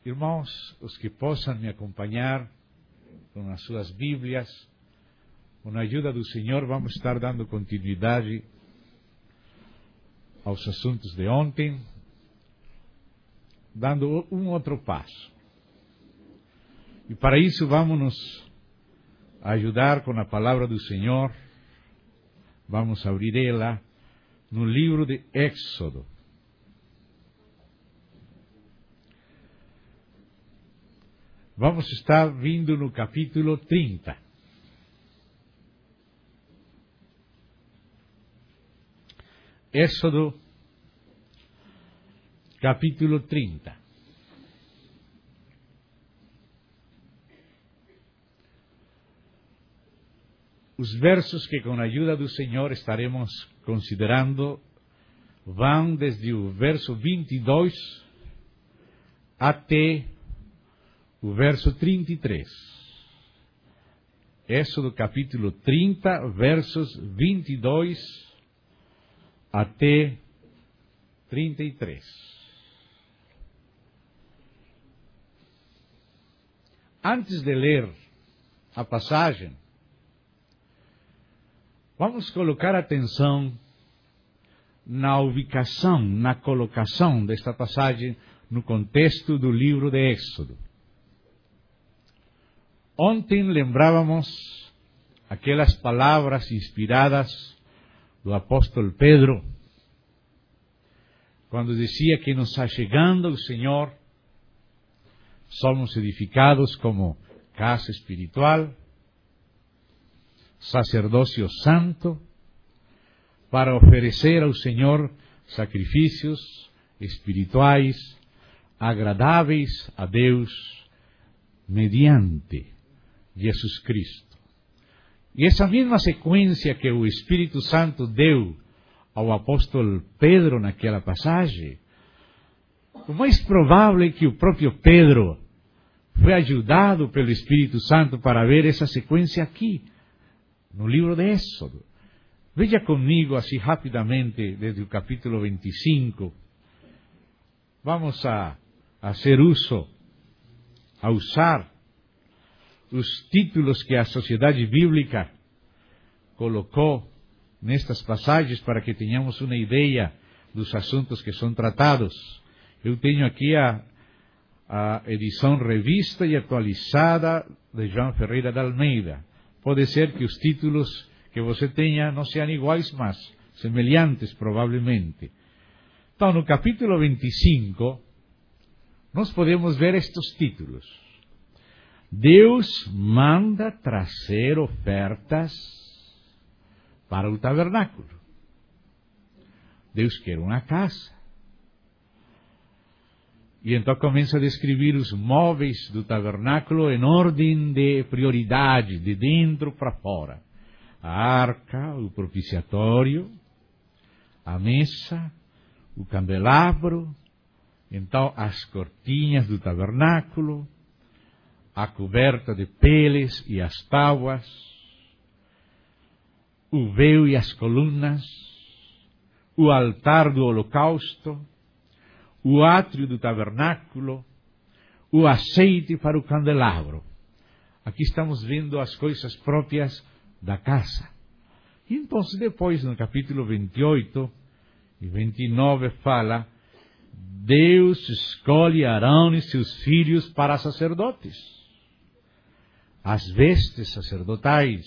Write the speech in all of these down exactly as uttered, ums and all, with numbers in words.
Irmãos, os que possam me acompanhar com as suas Bíblias, com a ajuda do Senhor, vamos estar dando continuidade aos assuntos de ontem, dando um outro passo. E para isso vamos nos ajudar com a palavra do Senhor. Vamos abrir ela no livro de Éxodo. Vamos estar vindo no capítulo trinta. Éxodo, capítulo trinta. Os versos que, com a ajuda do Senhor, estaremos considerando vão desde o verso vinte e dois até o verso trinta e três. Éxodo capítulo trinta, versos vinte e dois até trinta e três. Antes de ler a passagem, vamos colocar atenção na ubicação, na colocação desta passagem no contexto do livro de Éxodo. Ontem lembrávamos aquelas palavras inspiradas do apóstolo Pedro, quando dizia que nos achegando ao Senhor, somos edificados como casa espiritual, sacerdócio santo, para oferecer ao Senhor sacrifícios espirituais agradáveis a Deus mediante Jesus Cristo. E essa mesma sequência que o Espírito Santo deu ao apóstolo Pedro naquela passagem, o mais provável é que o próprio Pedro foi ajudado pelo Espírito Santo para ver essa sequência aqui, no livro de Éxodo. Veja comigo assim rapidamente, desde o capítulo vinte e cinco. Vamos a, a hacer uso, a usar os títulos que a Sociedade Bíblica colocou nestas passagens para que tenhamos uma ideia dos assuntos que são tratados. Eu tenho aqui a, a edição revista e atualizada de João Ferreira de Almeida. Pode ser que os títulos que você tenha não sejam iguais, mas semelhantes provavelmente. Então, no capítulo vinte e cinco, nós podemos ver estes títulos. Deus manda trazer ofertas para o tabernáculo. Deus quer uma casa. E então começa a descrever os móveis do tabernáculo em ordem de prioridade, de dentro para fora. A arca, o propiciatório, a mesa, o candelabro, então as cortinhas do tabernáculo, a coberta de peles e as tábuas, o véu e as colunas, o altar do holocausto, o átrio do tabernáculo, o azeite para o candelabro. Aqui estamos vendo as coisas próprias da casa. E então, depois, no capítulo vinte e oito e vinte e nove, fala: Deus escolhe Arão e seus filhos para sacerdotes, as vestes sacerdotais,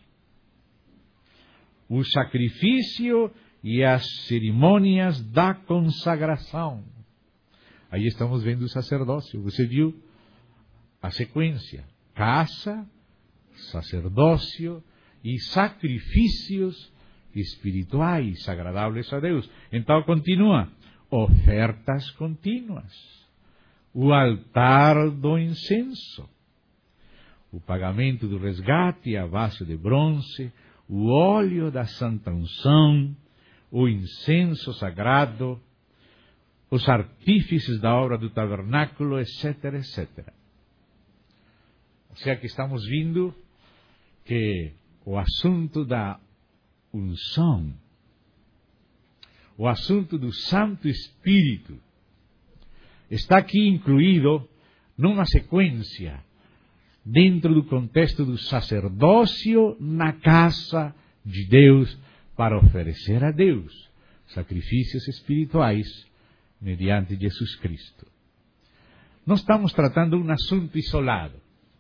o sacrifício e as cerimônias da consagração. Aí estamos vendo o sacerdócio. Você viu a sequência: casa, sacerdócio e sacrifícios espirituais agradáveis a Deus. Então continua: ofertas contínuas, o altar do incenso, o pagamento do resgate a base de bronze, o óleo da santa unção, o incenso sagrado, os artífices da obra do tabernáculo, etc, etcétera. Ou seja, que estamos vendo que o assunto da unção, o assunto do Santo Espírito, está aqui incluído numa sequência, dentro do contexto do sacerdócio na casa de Deus, para oferecer a Deus sacrifícios espirituais mediante Jesus Cristo. Não estamos tratando um assunto isolado.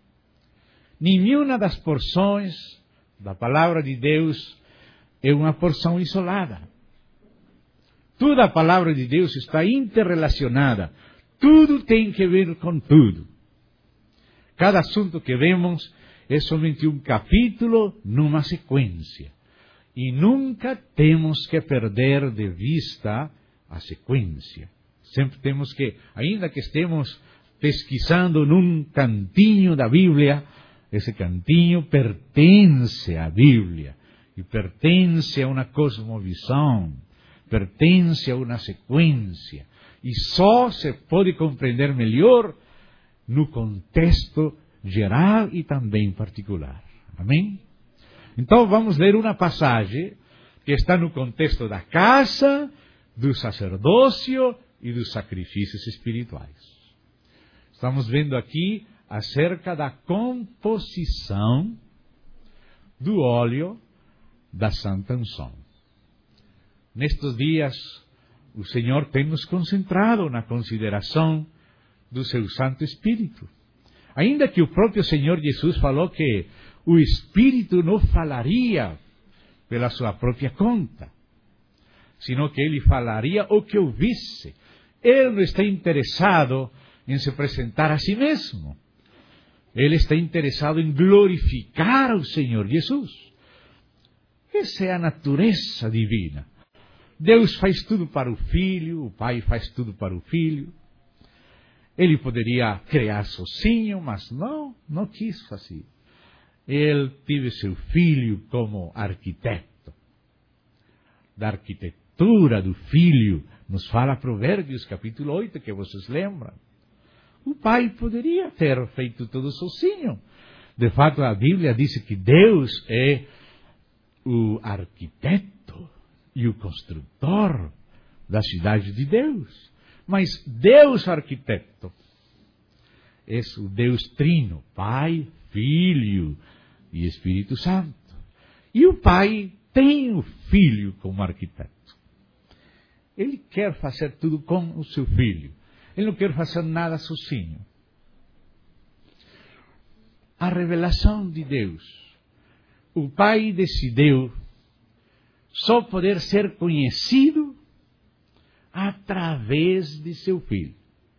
Nenhuma das porções da palavra de Deus é uma porção isolada. Toda a palavra de Deus está interrelacionada. Tudo tem que ver com tudo. Cada assunto que vemos é somente um capítulo numa sequência. E nunca temos que perder de vista a sequência. Sempre temos que, ainda que estemos pesquisando num cantinho da Bíblia, esse cantinho pertence à Bíblia. E pertence a uma cosmovisão. Pertence a uma sequência. E só se pode compreender melhor no contexto geral e também particular. Amém? Então vamos ler uma passagem que está no contexto da casa, do sacerdócio e dos sacrifícios espirituais. Estamos vendo aqui acerca da composição do óleo da Santa Unção. Nestes dias, o Senhor tem nos concentrado na consideração do seu Santo Espírito. Ainda que o próprio Senhor Jesus falou que o Espírito não falaria pela sua própria conta, sino que ele falaria o que ouvisse. Ele não está interessado em se apresentar a si mesmo. Ele está interessado em glorificar o Senhor Jesus. Essa é a natureza divina. Deus faz tudo para o Filho, o Pai faz tudo para o Filho. Ele poderia criar sozinho, mas não, não quis fazer. Ele teve seu Filho como arquiteto. Da arquitetura do Filho, nos fala Provérbios capítulo oito, que vocês lembram. O Pai poderia ter feito tudo sozinho. De fato, a Bíblia diz que Deus é o arquiteto e o construtor da cidade de Deus. Mas Deus arquiteto é o Deus trino, Pai, Filho e Espírito Santo. E o Pai tem o Filho como arquiteto. Ele quer fazer tudo com o seu Filho. Ele não quer fazer nada sozinho. A revelação de Deus. O Pai decidiu só poder ser conhecido através de seu Filho.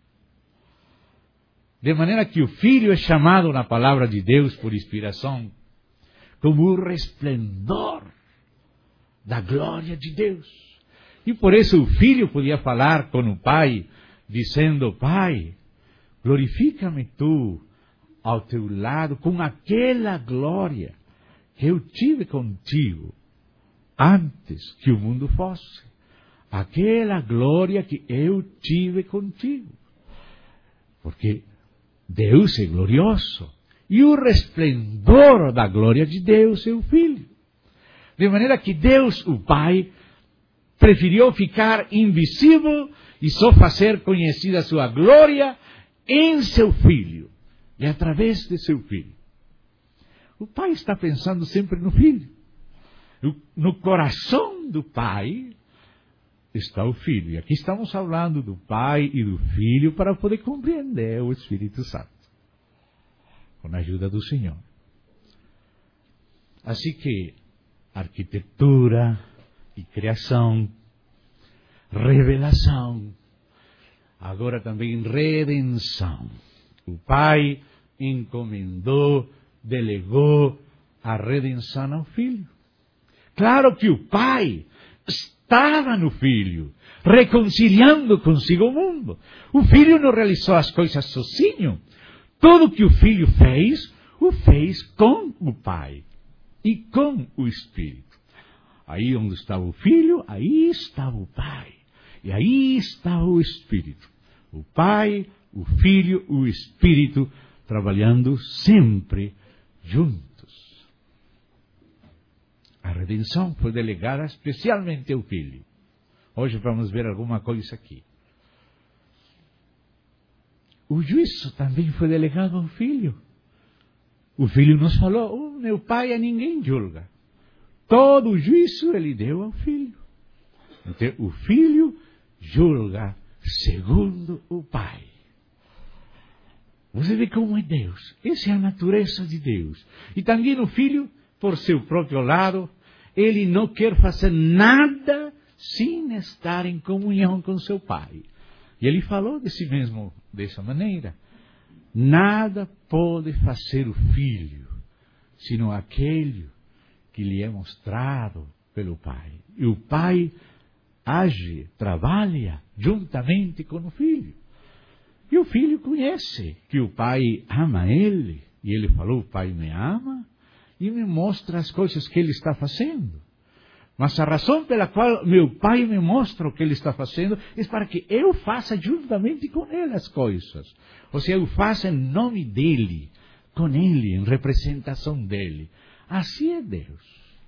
De maneira que o Filho é chamado na palavra de Deus por inspiração como o resplendor da glória de Deus. E por isso o Filho podia falar com o Pai, dizendo: Pai, glorifica-me tu ao teu lado com aquela glória que eu tive contigo antes que o mundo fosse. Aquela glória que eu tive contigo. Porque Deus é glorioso. E o resplendor da glória de Deus é o Filho. De maneira que Deus, o Pai, preferiu ficar invisível e só fazer conhecida a sua glória em seu Filho. E através de seu Filho. O Pai está pensando sempre no Filho. No coração do Pai está o Filho. E aqui estamos falando do Pai e do Filho para poder compreender o Espírito Santo. Com a ajuda do Senhor. Assim que arquitetura e criação, revelação, agora também redenção. O Pai encomendou, delegou a redenção ao Filho. Claro que o Pai estava no Filho, reconciliando consigo o mundo. O Filho não realizou as coisas sozinho. Tudo que o Filho fez, o fez com o Pai e com o Espírito. Aí onde estava o Filho, aí estava o Pai. E aí está o Espírito. O Pai, o Filho, o Espírito, trabalhando sempre juntos. A redenção foi delegada especialmente ao Filho. Hoje vamos ver alguma coisa aqui. o juízo também foi delegado ao filho. O filho nos falou, oh, meu pai a ninguém julga. Todo o juízo ele deu ao filho. Então, o filho julga segundo o pai. Você vê como é Deus. Essa é a natureza de Deus. E também o filho, por seu próprio lado, ele não quer fazer nada sem estar em comunhão com seu pai. E ele falou de si mesmo dessa maneira. Nada pode fazer o filho, senão aquele que lhe é mostrado pelo pai. E o pai age, trabalha juntamente com o filho. E o filho conhece que o pai ama ele. E ele falou, o pai me ama e me mostra as coisas que ele está fazendo. Mas a razão pela qual meu pai me mostra o que ele está fazendo é para que eu faça juntamente com ele as coisas. Ou seja, eu faça em nome dele, com ele, em representação dele. Assim é Deus.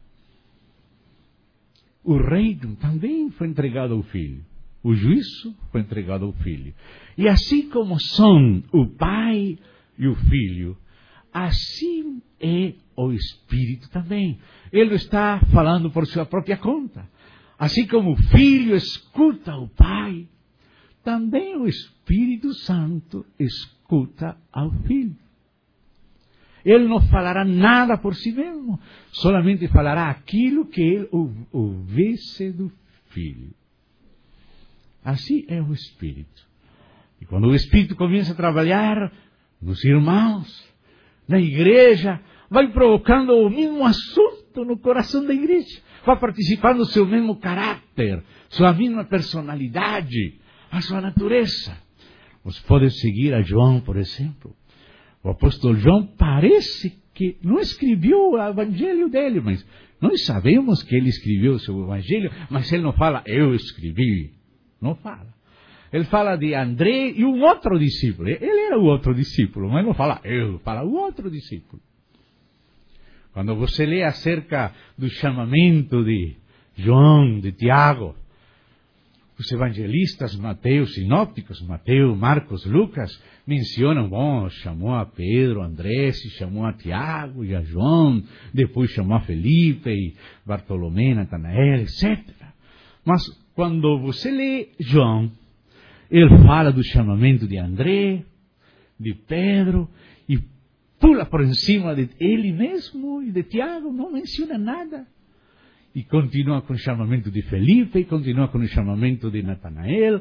O reino também foi entregado ao filho. O juízo foi entregado ao filho. E assim como são o pai e o filho, assim é o Espírito também. Ele está falando por sua própria conta. Assim como o filho escuta o pai, também o Espírito Santo escuta ao filho. Ele não falará nada por si mesmo, solamente falará aquilo que ele ouvisse do filho. Assim é o Espírito. E quando o Espírito começa a trabalhar nos irmãos, na igreja, vai provocando o mesmo assunto no coração da igreja. Vai participando do seu mesmo caráter, sua mesma personalidade, a sua natureza. Você pode seguir a João, por exemplo. O apóstolo João parece que não escreveu o evangelho dele, mas nós sabemos que ele escreveu o seu evangelho, mas ele não fala, eu escrevi. Não fala. Ele fala de André e um outro discípulo. Ele era o outro discípulo, mas não fala eu, fala o outro discípulo. Quando você lê acerca do chamamento de João, de Tiago, os evangelistas, Mateus, sinópticos, Mateus, Marcos, Lucas, mencionam, bom, chamou a Pedro, André, se chamou a Tiago e a João, depois chamou a Felipe, Bartolomé, Natanael, etcétera. Mas quando você lê João, ele fala do chamamento de André, de Pedro, e pula por cima de ele mesmo e de Tiago, não menciona nada. E continua com o chamamento de Felipe, e continua com o chamamento de Natanael.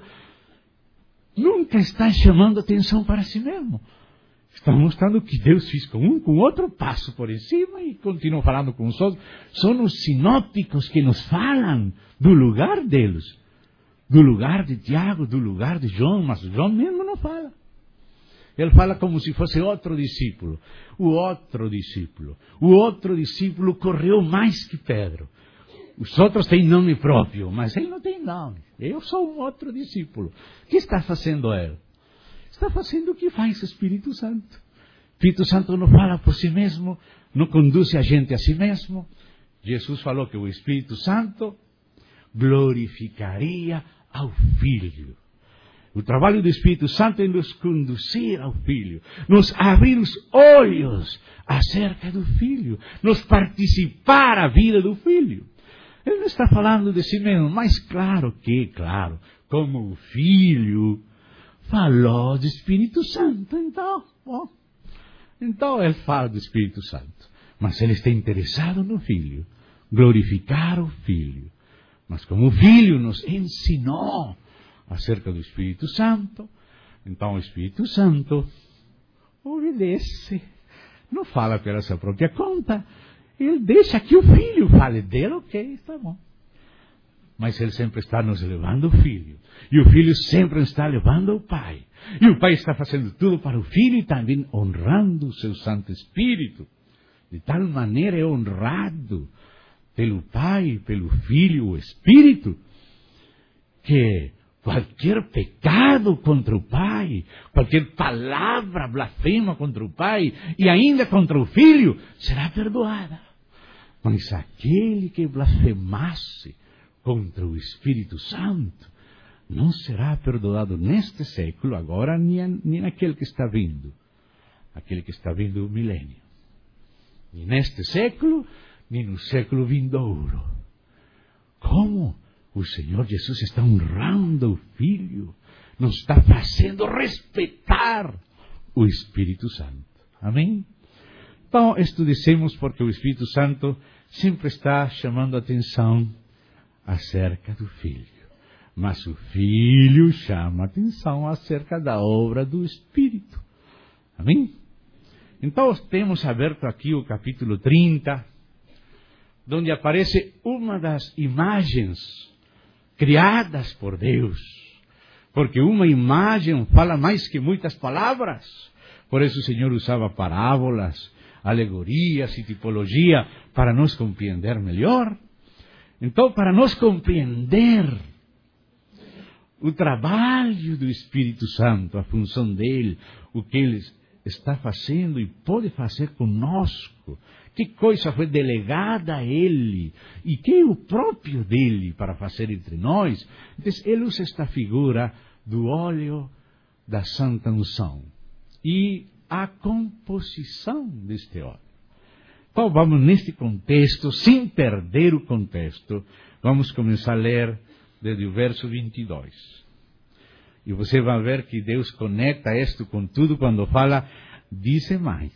Nunca está chamando atenção para si mesmo. Está mostrando o que Deus fez com um, com outro, passo por cima e continua falando com os outros. São os sinópticos que nos falam do lugar deles. Do lugar de Tiago, do lugar de João, mas João mesmo não fala. Ele fala como se fosse outro discípulo. O outro discípulo. O outro discípulo correu mais que Pedro. Os outros têm nome próprio, mas ele não tem nome. Eu sou um outro discípulo. O que está fazendo ele? Está fazendo o que faz o Espírito Santo. O Espírito Santo não fala por si mesmo, não conduz a gente a si mesmo. Jesus falou que o Espírito Santo glorificaria ao Filho. O trabalho do Espírito Santo é nos conduzir ao Filho, nos abrir os olhos acerca do Filho, nos participar a vida do Filho. Ele não está falando de si mesmo, mas claro que, claro, como o Filho falou do Espírito Santo, então, bom, então ele fala do Espírito Santo, mas ele está interessado no Filho, glorificar o Filho. Mas como o Filho nos ensinou acerca do Espírito Santo, então o Espírito Santo obedece, não fala pela sua própria conta, ele deixa que o Filho fale dele, ok, está bom. Mas ele sempre está nos levando o Filho, e o Filho sempre está levando o Pai, e o Pai está fazendo tudo para o Filho e também honrando o seu Santo Espírito, de tal maneira é honrado pelo Pai, pelo Filho, o Espírito, que qualquer pecado contra o Pai, qualquer palavra blasfema contra o Pai e ainda contra o Filho, será perdoada. Mas aquele que blasfemasse contra o Espírito Santo não será perdoado neste século, agora, nem, nem naquele que está vindo. Aquele que está vindo o milênio. Nem neste século, nem no século vindouro. Como o Senhor Jesus está honrando o Filho, nos está fazendo respeitar o Espírito Santo. Amém? Então, isto dizemos porque o Espírito Santo sempre está chamando a atenção acerca do Filho. Mas o Filho chama a atenção acerca da obra do Espírito. Amém? Então, temos aberto aqui o capítulo trinta, onde aparece uma das imagens criadas por Deus. Porque uma imagem fala mais que muitas palavras. Por isso o Senhor usava parábolas, alegorias e tipologia para nos compreender melhor. Então, para nos compreender o trabalho do Espírito Santo, a função dele, o que ele está fazendo e pode fazer conosco, que coisa foi delegada a ele e que é o próprio dele para fazer entre nós. Então, ele usa esta figura do óleo da santa unção e a composição deste óleo. Então, vamos neste contexto, sem perder o contexto, vamos começar a ler desde o verso vinte e dois. E você vai ver que Deus conecta isto com tudo quando fala, diz mais.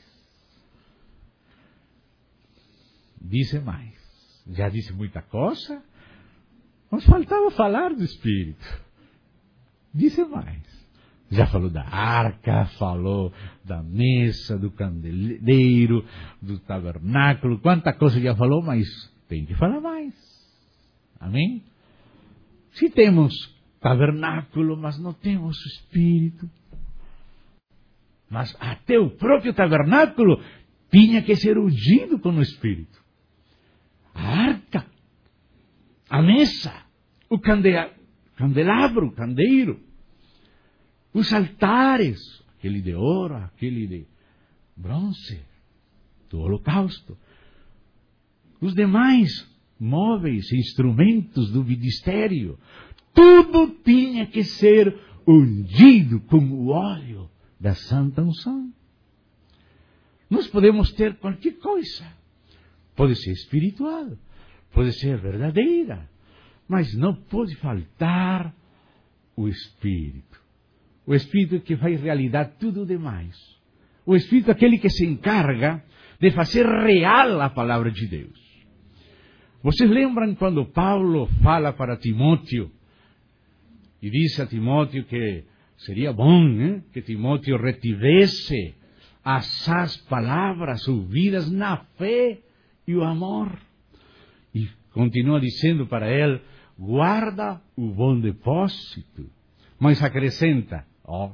Diz mais. Já disse muita coisa, mas faltava falar do Espírito. Diz mais. Já falou da arca, falou da mesa, do candeeiro, do tabernáculo, quanta coisa já falou, mas tem que falar mais. Amém? Se temos tabernáculo, mas não temos o Espírito. Mas até o próprio tabernáculo tinha que ser ungido com o Espírito. A arca, a mesa, o cande- candelabro, o candeeiro, os altares, aquele de ouro, aquele de bronze, do holocausto, os demais móveis, instrumentos do ministério, tudo tinha que ser ungido com o óleo da santa unção. Nós podemos ter qualquer coisa, pode ser espiritual, pode ser verdadeira, mas não pode faltar o Espírito. O Espírito que faz realidade tudo demais. O Espírito é aquele que se encarga de fazer real a palavra de Deus. Vocês lembram quando Paulo fala para Timóteo e diz a Timóteo que seria bom, né, que Timóteo retivesse as palavras ouvidas na fé e o amor. E continua dizendo para ele, guarda o bom depósito. Mas acrescenta, ó,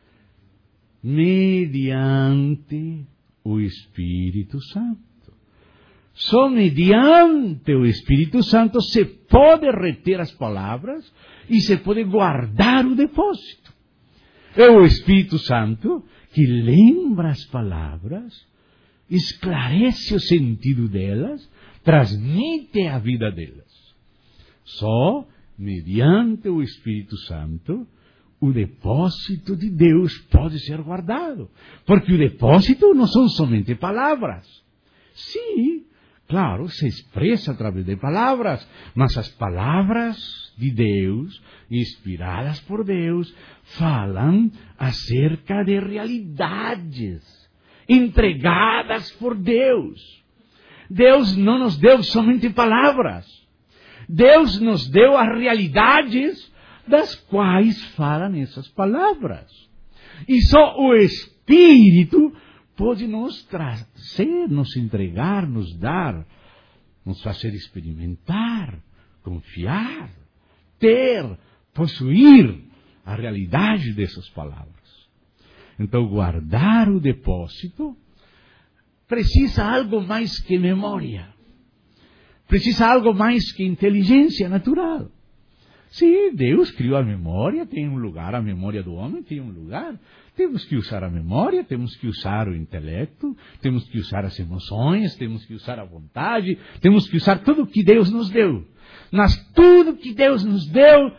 mediante o Espírito Santo. Só mediante o Espírito Santo se pode reter as palavras e se pode guardar o depósito. É o Espírito Santo que lembra as palavras, esclarece o sentido delas, transmite a vida delas. Só mediante o Espírito Santo o depósito de Deus pode ser guardado. Porque o depósito não são somente palavras. Sim, claro, se expressa através de palavras, mas as palavras de Deus, inspiradas por Deus, falam acerca de realidades entregadas por Deus. Deus não nos deu somente palavras. Deus nos deu as realidades das quais falam essas palavras. E só o Espírito pode nos trazer, nos entregar, nos dar, nos fazer experimentar, confiar, ter, possuir a realidade dessas palavras. Então, guardar o depósito precisa algo mais que memória. Precisa algo mais que inteligência natural. Sim, Deus criou a memória, tem um lugar, a memória do homem tem um lugar. Temos que usar a memória, temos que usar o intelecto, temos que usar as emoções, temos que usar a vontade, temos que usar tudo o que Deus nos deu. Mas tudo que Deus nos deu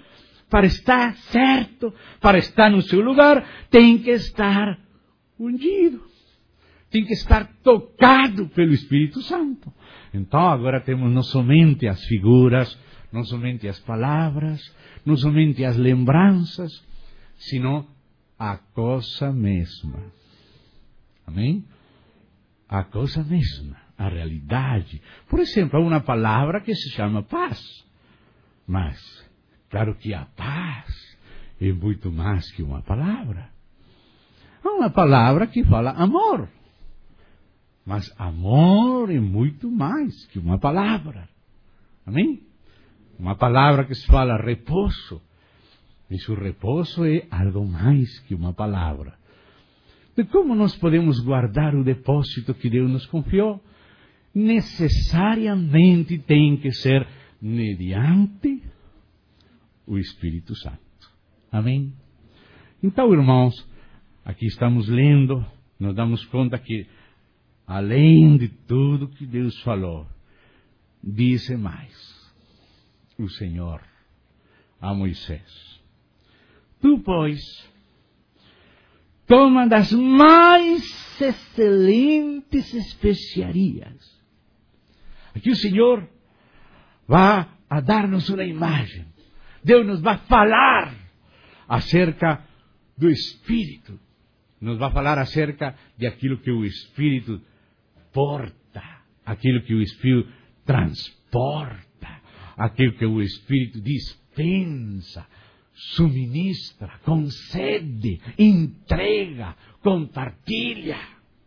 para estar certo, para estar no seu lugar, tem que estar ungido. Tem que estar tocado pelo Espírito Santo. Então agora temos não somente as figuras, não somente as palavras, não somente as lembranças, sino a coisa mesma. Amém? A coisa mesma, a realidade. Por exemplo, há uma palavra que se chama paz. Mas, claro que a paz é muito mais que uma palavra. Há uma palavra que fala amor. Mas amor é muito mais que uma palavra. Amém? Uma palavra que se fala repouso. Mas o repouso é algo mais que uma palavra. De como nós podemos guardar o depósito que Deus nos confiou? Necessariamente tem que ser mediante o Espírito Santo. Amém? Então, irmãos, aqui estamos lendo, nos damos conta que, além de tudo que Deus falou, diz mais o Senhor a Moisés: tu, pois, toma das mais excelentes especiarias. Aqui o Senhor vai a dar-nos uma imagem. Deus nos vai falar acerca do Espírito. Nos vai falar acerca de aquilo que o Espírito porta, aquilo que o Espírito transporta, aquilo que o Espírito dispensa, suministra, concede, entrega, compartilha.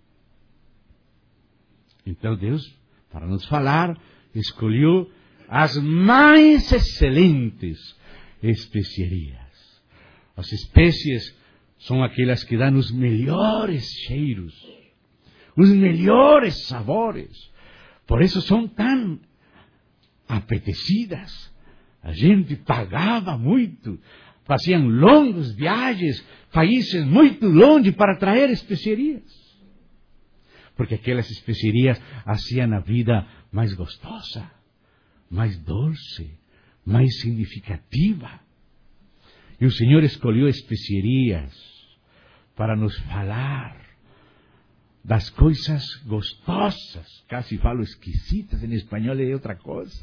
Então Deus, para nos falar, escolheu as mais excelentes especiarias. As espécies são aquelas que dão os melhores cheiros, os melhores sabores. Por isso são tão apetecidas. A gente pagava muito, faziam longos viagens, países muito longe para trazer especiarias. Porque aquelas especiarias faziam a vida mais gostosa, mais doce, mais significativa. E o Senhor escolheu especiarias para nos falar das coisas gostosas. Casi falo esquisitas, em espanhol é outra coisa.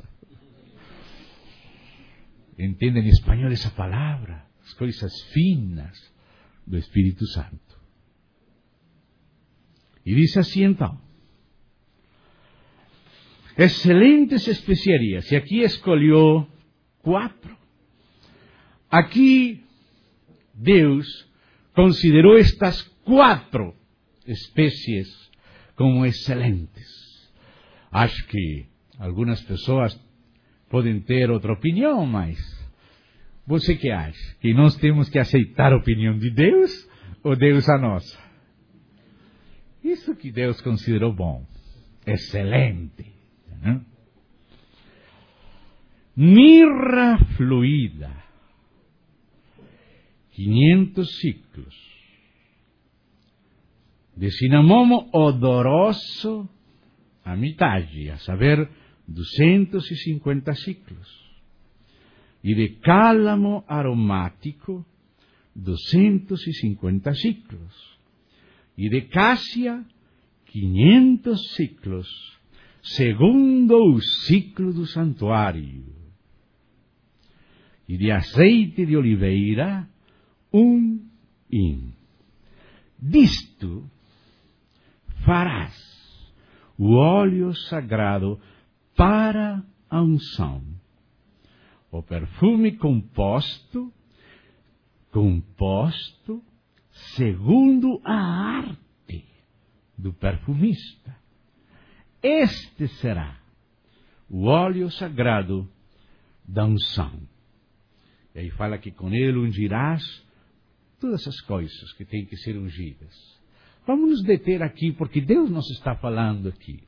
Entendem em espanhol essa palavra? As coisas finas do Espírito Santo. E diz assim então: excelentes especiarias. E aqui escolheu quatro. Aqui Deus considerou estas quatro espécies como excelentes. Acho que algumas pessoas podem ter outra opinião, mas você que acha? Que nós temos que aceitar a opinião de Deus ou Deus a nossa? Isso que Deus considerou bom, excelente. Né? Mirra fluida, quinhentos ciclos. De cinamomo odoroso, a metade, a saber, duzentos e cinquenta ciclos. E de cálamo aromático, duzentos e cinquenta ciclos. E de cássia, quinhentos ciclos, segundo o ciclo do santuário. E de azeite de oliveira, um hin. Disto farás o óleo sagrado para a unção, o perfume composto, composto segundo a arte do perfumista. Este será o óleo sagrado da unção. E aí fala que com ele ungirás todas essas coisas que têm que ser ungidas. Vamos nos deter aqui, porque Deus nos está falando aqui.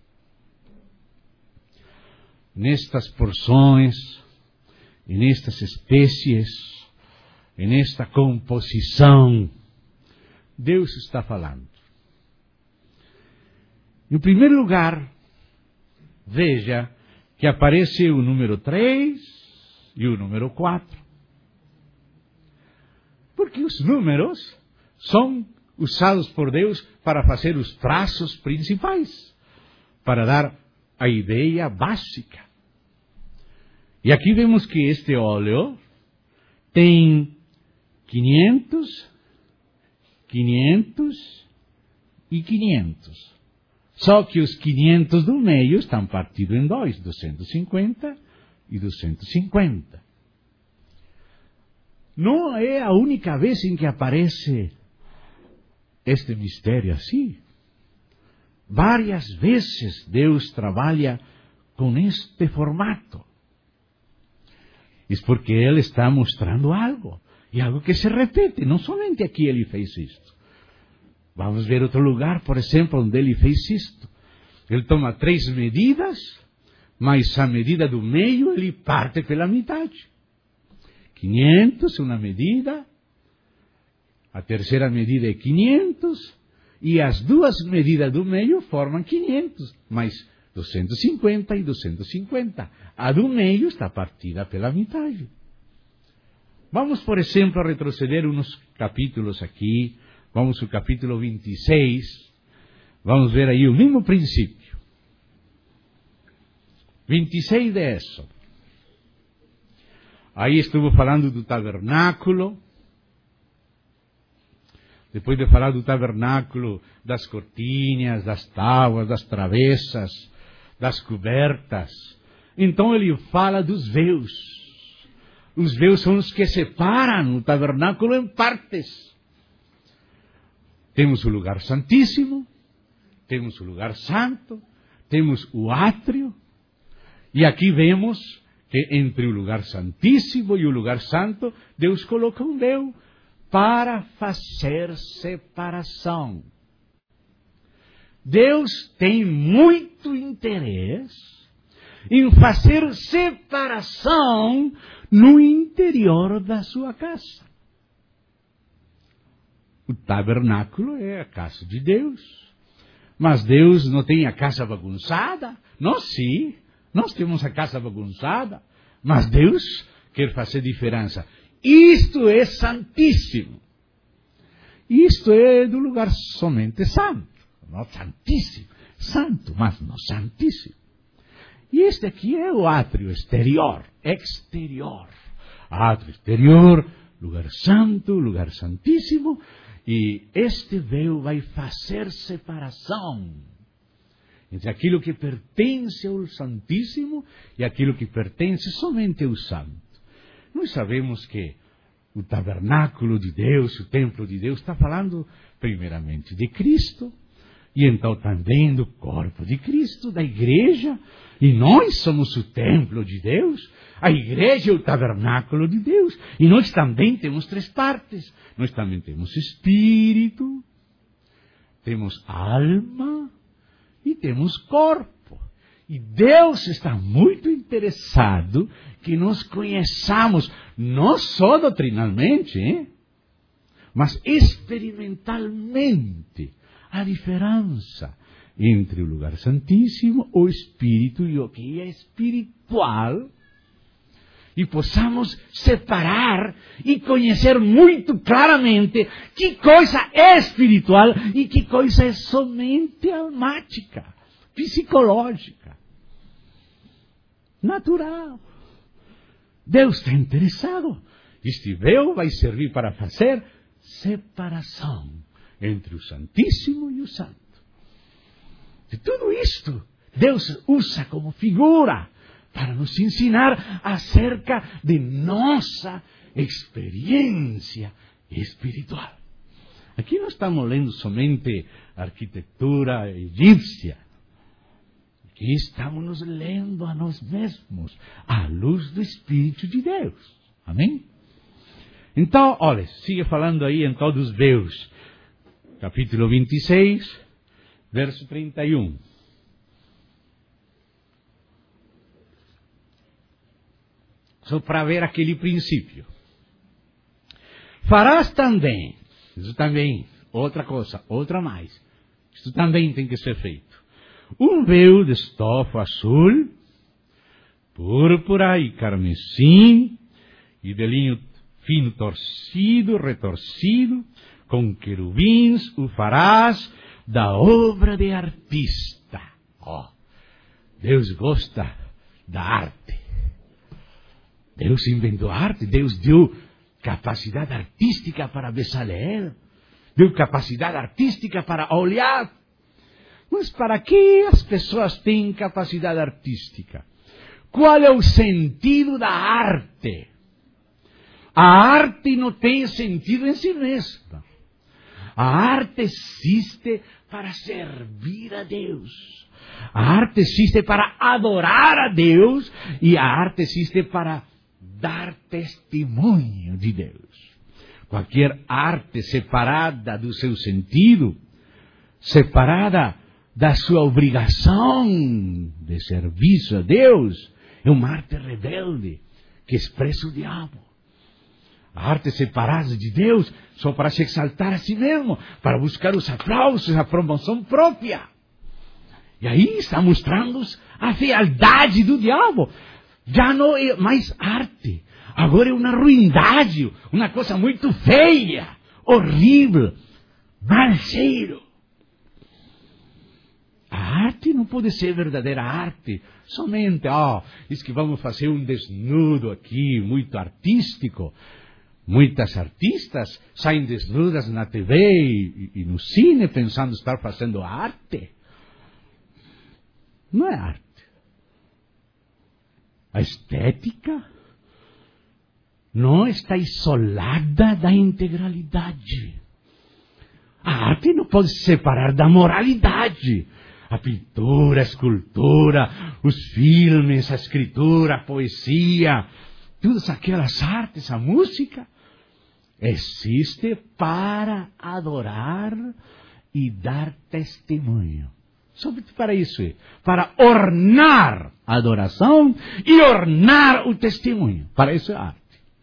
Nestas porções, e nestas espécies, e nesta composição, Deus está falando. Em primeiro lugar, veja que aparece o número três e o número quatro. Porque os números são usados por Deus para fazer os traços principais, para dar a ideia básica. E aqui vemos que este óleo tem quinhentos, quinhentos e quinhentos. Só que os quinhentos do meio estão partidos em dois, duzentos e cinquenta e duzentos e cinquenta. Não é a única vez em que aparece este mistério assim. Várias vezes Deus trabalha com este formato. Isso porque Ele está mostrando algo. E algo que se repete. Não somente aqui Ele fez isto. Vamos ver outro lugar, por exemplo, onde Ele fez isto. Ele toma três medidas, mas a medida do meio Ele parte pela metade. quinhentos, uma medida. A terceira medida é quinhentos. E as duas medidas do meio formam quinhentos. Mas duzentos e cinquenta e duzentos e cinquenta. A do meio está partida pela metade. Vamos, por exemplo, retroceder uns capítulos aqui. Vamos ao capítulo vinte e seis. Vamos ver aí o mesmo princípio. vinte e seis de Êxodo. Aí estuvo falando do tabernáculo. Depois de falar do tabernáculo, das cortinas, das tábuas, das travessas, das cobertas. Então ele fala dos véus. Os véus são os que separam o tabernáculo em partes. Temos o lugar santíssimo, temos o lugar santo, temos o átrio. E aqui vemos que entre o lugar santíssimo e o lugar santo, Deus coloca um véu para fazer separação. Deus tem muito interesse em fazer separação no interior da sua casa. O tabernáculo é a casa de Deus. Mas Deus não tem a casa bagunçada? Nós sim, nós temos a casa bagunçada. Mas Deus quer fazer diferença. Isto é santíssimo. Isto é do lugar somente santo. Não santíssimo. Santo, mas não santíssimo. E este aqui é o átrio exterior. Exterior. Átrio exterior, lugar santo, lugar santíssimo. E este véu vai fazer separação entre aquilo que pertence ao Santíssimo e aquilo que pertence somente ao Santo. Nós sabemos que o tabernáculo de Deus, o templo de Deus, está falando primeiramente de Cristo, e então também do corpo de Cristo, da igreja, e nós somos o templo de Deus, a igreja é o tabernáculo de Deus, e nós também temos três partes. Nós também temos espírito, temos alma e temos corpo. E Deus está muito interessado que nós conheçamos, não só doutrinalmente, hein? Mas experimentalmente, a diferença entre o lugar santíssimo, o espírito e o que é espiritual, e possamos separar e conhecer muito claramente que coisa é espiritual e que coisa é somente almática, psicológica, natural. Deus está interessado. Este véu vai servir para fazer separação entre o Santíssimo e o Santo. De tudo isto, Deus usa como figura para nos ensinar acerca de nossa experiência espiritual. Aqui não estamos lendo somente a arquitetura egípcia. Aqui estamos nos lendo a nós mesmos, à luz do Espírito de Deus. Amém? Então, olha, siga falando aí então dos véus. Capítulo vinte e seis, verso trinta e um. Só para ver aquele princípio. Farás também, isso também, outra coisa, outra mais. Isso também tem que ser feito. Um véu de estofa azul, púrpura e carmesim, e de linho marfim torcido, retorcido, com querubins o farás da obra de artista. Oh, Deus gosta da arte. Deus inventou arte, Deus deu capacidade artística para Bezaleel, deu capacidade artística para olhar. Mas para que as pessoas têm capacidade artística? Qual é o sentido da arte? A arte não tem sentido em si mesma. A arte existe para servir a Deus. A arte existe para adorar a Deus. E a arte existe para dar testemunho de Deus. Qualquer arte separada do seu sentido, separada da sua obrigação de serviço a Deus, é uma arte rebelde que expressa o diabo. A arte separada de Deus só para se exaltar a si mesmo, para buscar os aplausos, a promoção própria. E aí está mostrando a fealdade do diabo. Já não é mais arte. Agora é uma ruindade, uma coisa muito feia, horrível, mau cheiro. A arte não pode ser verdadeira arte. Somente, ó, oh, diz que vamos fazer um desnudo aqui, muito artístico. Muitas artistas saem desnudas na T V e, e no cine pensando estar fazendo arte. Não é arte. A estética não está isolada da integralidade. A arte não pode se separar da moralidade. A pintura, a escultura, os filmes, a escritura, a poesia, todas aquelas artes, a música, existe para adorar e dar testemunho. Somente para isso, para ornar a adoração e ornar o testemunho. Para isso é arte.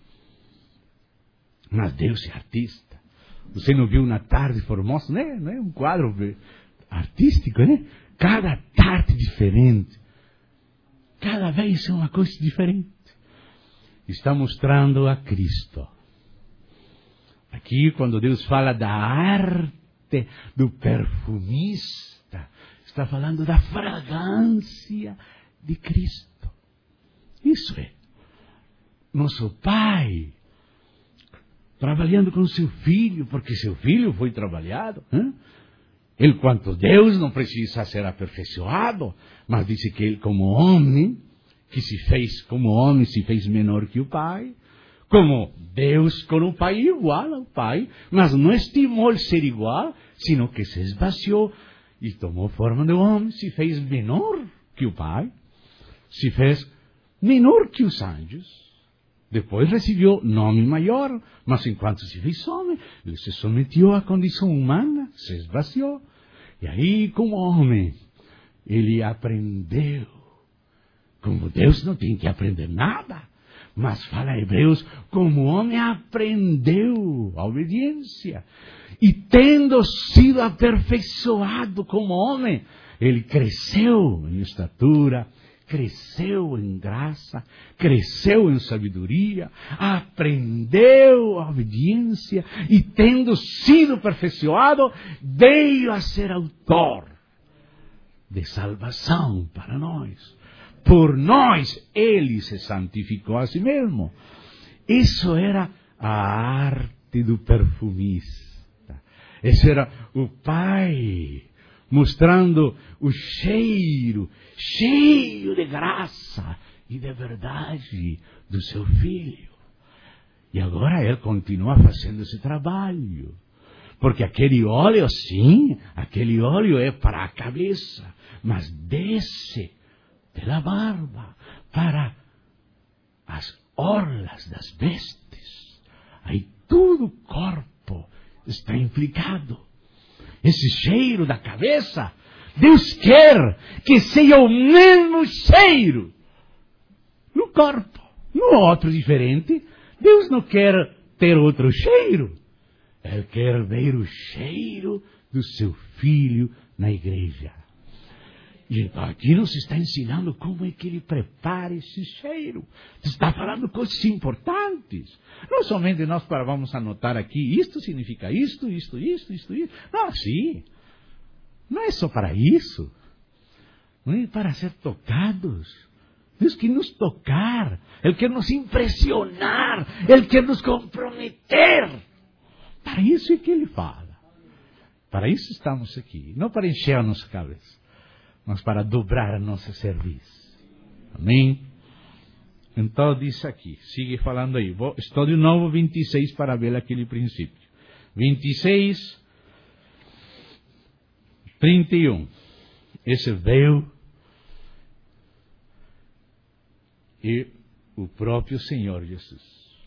Mas Deus é artista. Você não viu na Tarde Formosa, né? Não é um quadro artístico, né? Cada tarde diferente. Cada vez é uma coisa diferente. Está mostrando a Cristo. Aqui, quando Deus fala da arte do perfumista, está falando da fragrância de Cristo. Isso é. Nosso Pai, trabalhando com seu filho, porque seu filho foi trabalhado. Hein? Ele, quanto Deus, não precisa ser aperfeiçoado, mas disse que ele, como homem, que se fez, como homem, se fez menor que o Pai, como Deus com o Pai, igual ao Pai, mas não estimou ele ser igual, sino que se esvaziou e tomou forma de homem, se fez menor que o Pai, se fez menor que os anjos. Depois recebeu nome maior, mas enquanto se fez homem, ele se submeteu à condição humana, se esvaziou. E aí, como homem, ele aprendeu. Como Deus não tem que aprender nada, mas fala Hebreus, como homem aprendeu a obediência. E tendo sido aperfeiçoado como homem, ele cresceu em estatura, cresceu em graça, cresceu em sabedoria, aprendeu a obediência e, tendo sido aperfeiçoado, veio a ser autor de salvação para nós. Por nós, ele se santificou a si mesmo. Isso era a arte do perfumista. Esse era o Pai mostrando o cheiro, cheio de graça e de verdade do seu filho. E agora ele continua fazendo esse trabalho. Porque aquele óleo, sim, aquele óleo é para a cabeça, mas desce pela barba para as orlas das vestes. Aí todo o corpo está implicado. Esse cheiro da cabeça, Deus quer que seja o mesmo cheiro no corpo, no outro diferente. Deus não quer ter outro cheiro. Ele quer ver o cheiro do seu filho na igreja. E então aqui nos está ensinando como é que ele prepara esse cheiro. Está falando coisas importantes. Não somente nós para vamos anotar aqui, isto significa isto, isto, isto, isto, isto. Não, sim. Não é só para isso. Não é para ser tocados. Deus quer nos tocar. Ele quer nos impressionar. Ele quer nos comprometer. Para isso é que ele fala. Para isso estamos aqui. Não para encher a nossa cabeça, mas para dobrar a nossa serviço. Amém? Então diz aqui, sigue falando aí. Vou, estou de novo vinte e seis para ver aquele princípio. vinte e seis, trinta e um. Esse veio e o próprio Senhor Jesus.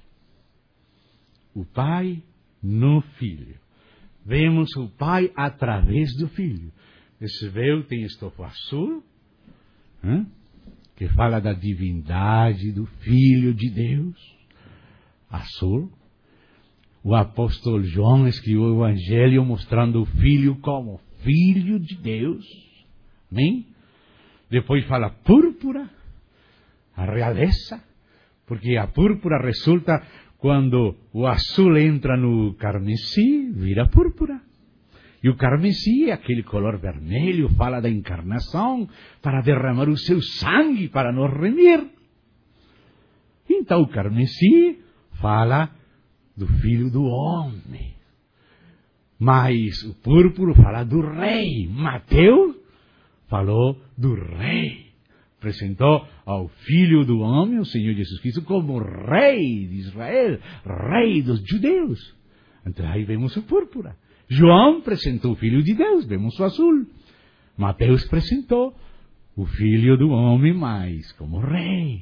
O Pai no Filho. Vemos o Pai através do Filho. Esse véu tem estofo azul, hein? Que fala da divindade do Filho de Deus. Azul. O apóstolo João escreveu o Evangelho mostrando o Filho como Filho de Deus. Amém? Depois fala púrpura, a realeza, porque a púrpura resulta quando o azul entra no carmesim, vira púrpura. E o carmesim, aquele color vermelho, fala da encarnação, para derramar o seu sangue para nos remir. Então o carmesim fala do Filho do Homem. Mas o púrpura fala do Rei. Mateus falou do Rei. Apresentou ao Filho do Homem, o Senhor Jesus Cristo, como Rei de Israel, Rei dos judeus. Então aí vemos o púrpura. João apresentou o Filho de Deus, vemos o azul. Mateus apresentou o Filho do Homem mais como Rei.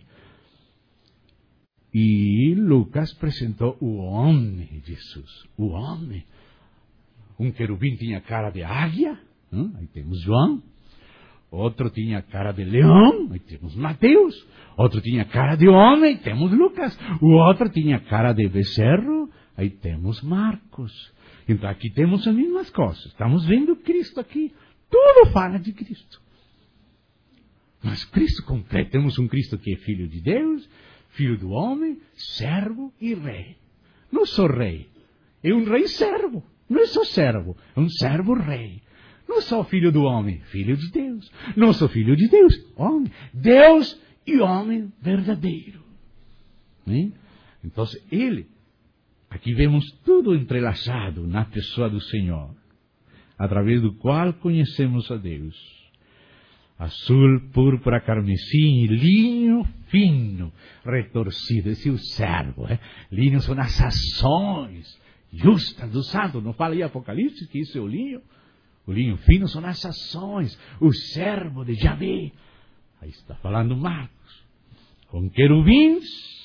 E Lucas apresentou o Homem, Jesus, o Homem. Um querubim tinha cara de águia, hein? Aí temos João. Outro tinha cara de leão, aí temos Mateus. Outro tinha cara de homem, temos Lucas. O outro tinha cara de becerro, aí temos Marcos. Então aqui temos as mesmas coisas. Estamos vendo Cristo aqui. Tudo fala de Cristo. Mas Cristo completo. Temos um Cristo que é Filho de Deus, Filho do homem, servo e rei. Não só rei. É um rei servo. Não é só servo. É um servo rei. Não sou filho do homem, filho de Deus. Não sou filho de Deus, homem. Deus e homem verdadeiro. Hein? Então, ele, aqui vemos tudo entrelaçado na pessoa do Senhor, através do qual conhecemos a Deus. Azul, púrpura, carmesim e linho fino, retorcido. Esse é o servo. Eh? Linho são as ações justas do santo. Não fala aí Apocalipse que isso é o linho? O linho fino são as ações, o servo de Javé. Aí está falando Marcos. Com querubins.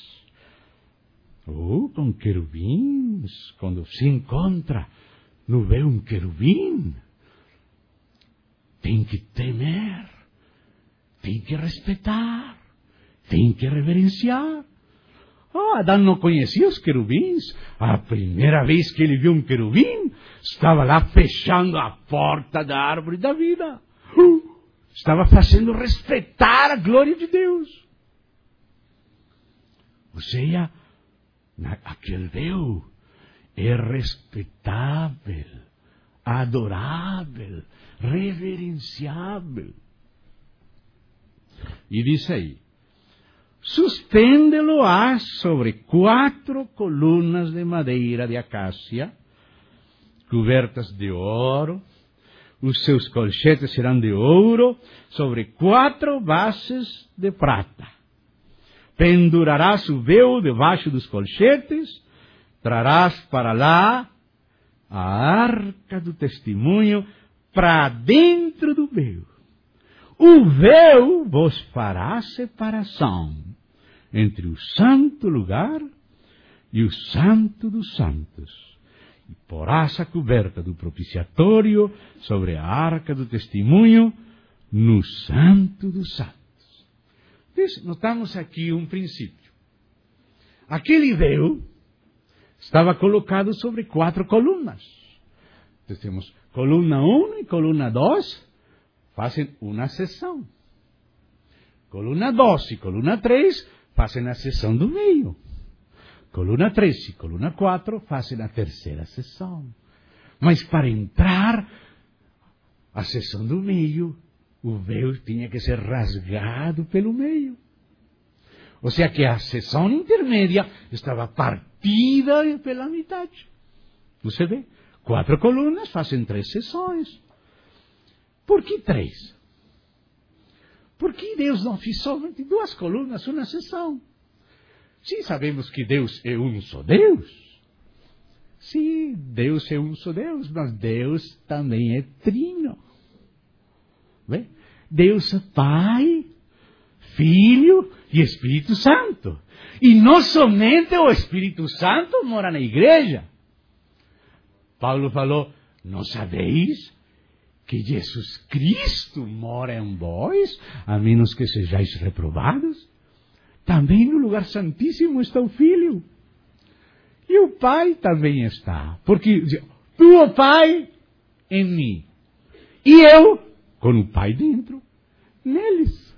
Oh, com querubins. Quando se encontra no véu um querubim, tem que temer, tem que respeitar, tem que reverenciar. Oh, Adão não conhecia os querubins. A primeira vez que ele viu um querubim, estava lá fechando a porta da árvore da vida. Uh, estava fazendo respeitar a glória de Deus. Ou seja, aquele véu é respeitável, adorável, reverenciável. E diz aí, suspende-lo-á sobre quatro colunas de madeira de acácia, cobertas de ouro. Os seus colchetes serão de ouro, sobre quatro bases de prata. Pendurarás o véu debaixo dos colchetes, trarás para lá a arca do testemunho para dentro do véu. O véu vos fará separação entre o santo lugar e o santo dos santos. E porás a coberta do propiciatório sobre a arca do testemunho no santo dos santos. Notamos aqui um princípio. Aquele véu estava colocado sobre quatro colunas. Então temos coluna um e coluna dois. fazem uma seção. Coluna dois e coluna três fazem a seção do meio. Coluna três e coluna quatro fazem a terceira seção. Mas para entrar a seção do meio, o véu tinha que ser rasgado pelo meio. Ou seja que a seção intermédia estava partida pela metade. Você vê? Quatro colunas fazem três seções. Por que três? Por que Deus não fez somente duas colunas, uma seção? Sim, sabemos que Deus é um só Deus. Sim, Deus é um só Deus, mas Deus também é trino. Vê? Deus é Pai, Filho e Espírito Santo. E não somente o Espírito Santo mora na igreja. Paulo falou, não sabeis que Jesus Cristo mora em vós, a menos que sejais reprovados? Também no lugar santíssimo está o Filho. E o Pai também está. Porque tu, o Pai, em mim. E eu, com o Pai dentro, neles.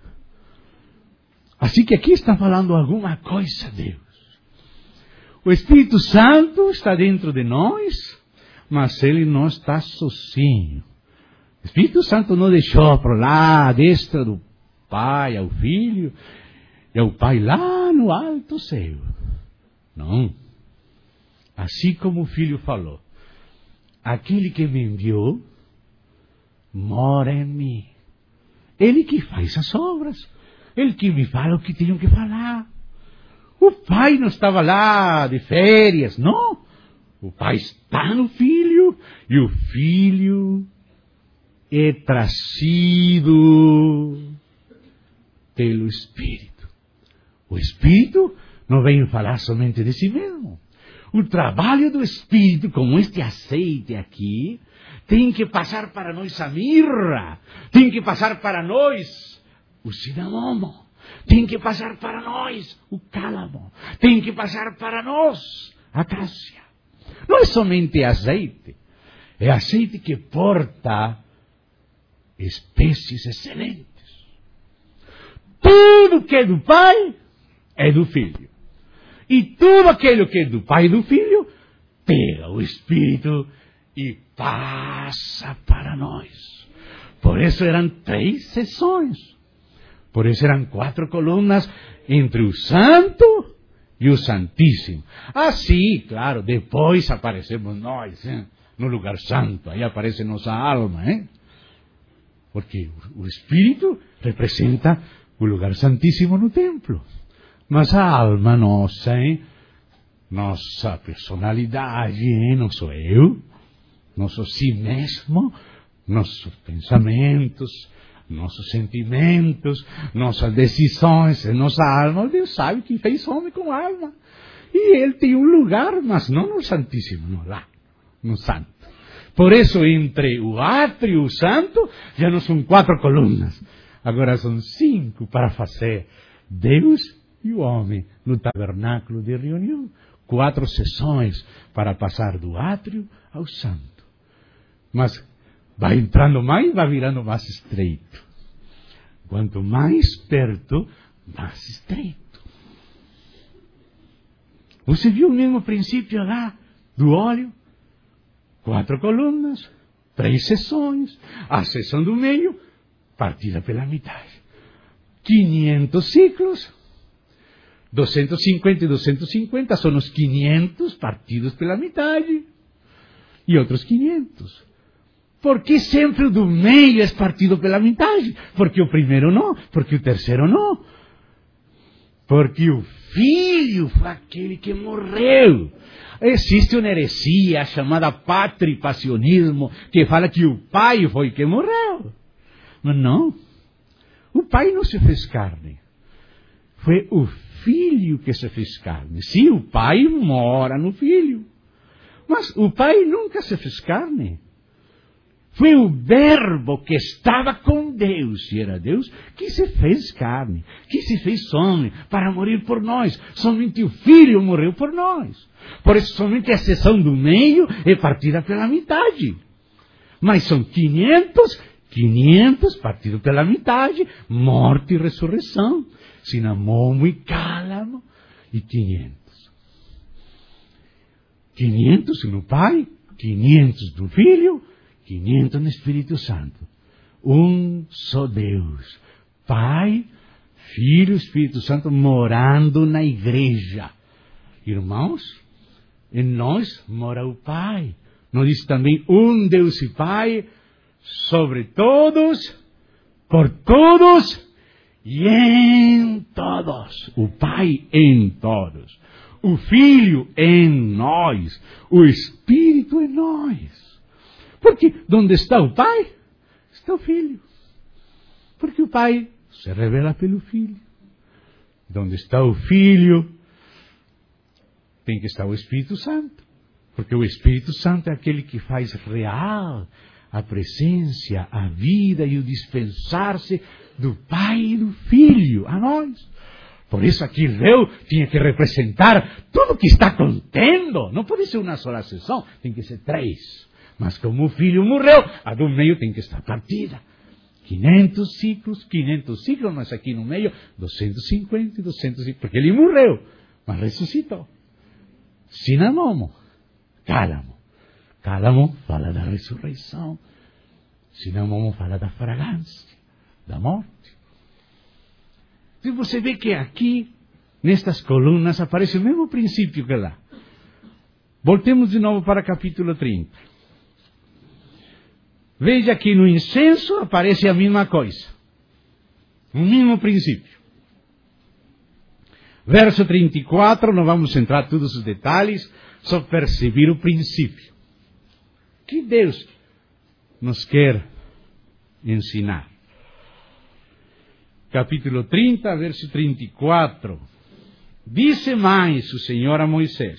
Assim que aqui está falando alguma coisa, Deus. O Espírito Santo está dentro de nós, mas Ele não está sozinho. O Espírito Santo não deixou para lá, à destra do Pai, ao Filho, e ao Pai lá no alto céu. Não. Assim como o Filho falou, aquele que me enviou, mora em mim. Ele que faz as obras. Ele que me fala o que tenho que falar. O Pai não estava lá de férias, não. O Pai está no Filho, e o Filho é trazido pelo Espírito. O Espírito não vem falar somente de si mesmo. O trabalho do Espírito, como este azeite aqui, tem que passar para nós a mirra, tem que passar para nós o cinamomo, tem que passar para nós o cálamo, tem que passar para nós a cássia. Não é somente azeite, é azeite que porta espécies excelentes. Tudo que é do Pai é do Filho. E tudo aquilo que é do Pai e do Filho pega o Espírito e passa para nós. Por isso eram três sessões. Por isso eram quatro colunas entre o Santo e o Santíssimo. Assim, claro, depois aparecemos nós, hein? No lugar santo. Aí aparece nossa alma, hein? Porque o Espírito representa o lugar santíssimo no templo. Mas a alma nossa, hein? Nossa personalidade, hein? Não sou eu, nosso si mesmo, nossos pensamentos, nossos sentimentos, nossas decisões, nossa alma. Deus sabe que fez homem com alma. E Ele tem um lugar, mas não no Santíssimo, não, lá, no Santo. Por isso, entre o átrio e o santo, já não são quatro colunas. Agora são cinco para fazer Deus e o homem no tabernáculo de reunião. Quatro sessões para passar do átrio ao santo. Mas vai entrando mais, vai virando mais estreito. Quanto mais perto, mais estreito. Você viu o mesmo princípio lá do óleo? Quatro colunas, três sessões, a seção do meio, partida pela metade. quinhentos ciclos, duzentos e cinquenta e duzentos e cinquenta são os quinhentos partidos pela metade. E outros quinhentos. Por que sempre o do meio é partido pela metade? Porque o primeiro não, porque o terceiro não. Porque o Filho foi aquele que morreu. Existe uma heresia chamada patripacionismo, que fala que o Pai foi que morreu. Mas não. O Pai não se fez carne. Foi o Filho que se fez carne. Sim, o Pai mora no Filho. Mas o Pai nunca se fez carne. Foi o Verbo que estava com Deus, e era Deus, que se fez carne, que se fez homem, para morrer por nós. Somente o Filho morreu por nós. Por isso, somente a seção do meio é partida pela metade. Mas são quinhentos quinhentos partido pela metade, morte e ressurreição. Cinamomo e cálamo. E quinhentos. quinhentos no Pai, quinhentos no Filho, quinhentos no Espírito Santo. Um só Deus. Pai, Filho e Espírito Santo morando na igreja. Irmãos, em nós mora o Pai. Nós diz também um Deus e Pai sobre todos, por todos e em todos. O Pai em todos. O Filho em nós. O Espírito em nós. Porque onde está o Pai, está o Filho. Porque o Pai se revela pelo Filho. Onde está o Filho, tem que estar o Espírito Santo. Porque o Espírito Santo é aquele que faz real a presença, a vida e o dispensar-se do Pai e do Filho a nós. Por isso aqui eu tinha que representar tudo o que está contendo. Não pode ser uma só sessão, tem que ser três. Mas como o Filho morreu, a do meio tem que estar partida. quinhentos ciclos, quinhentos ciclos, mas aqui no meio, duzentos e cinquenta e duzentos, porque ele morreu, mas ressuscitou. Cinamomo, cálamo. Cálamo fala da ressurreição. Cinamomo fala da fragrância, da morte. Então você vê que aqui, nestas colunas, aparece o mesmo princípio que lá. Voltemos de novo para capítulo trinta. Veja que no incenso aparece a mesma coisa. O mesmo princípio. Verso trinta e quatro, não vamos entrar em todos os detalhes, só perceber o princípio. Que Deus nos quer ensinar. Capítulo trinta, verso trinta e quatro. Disse mais o Senhor a Moisés: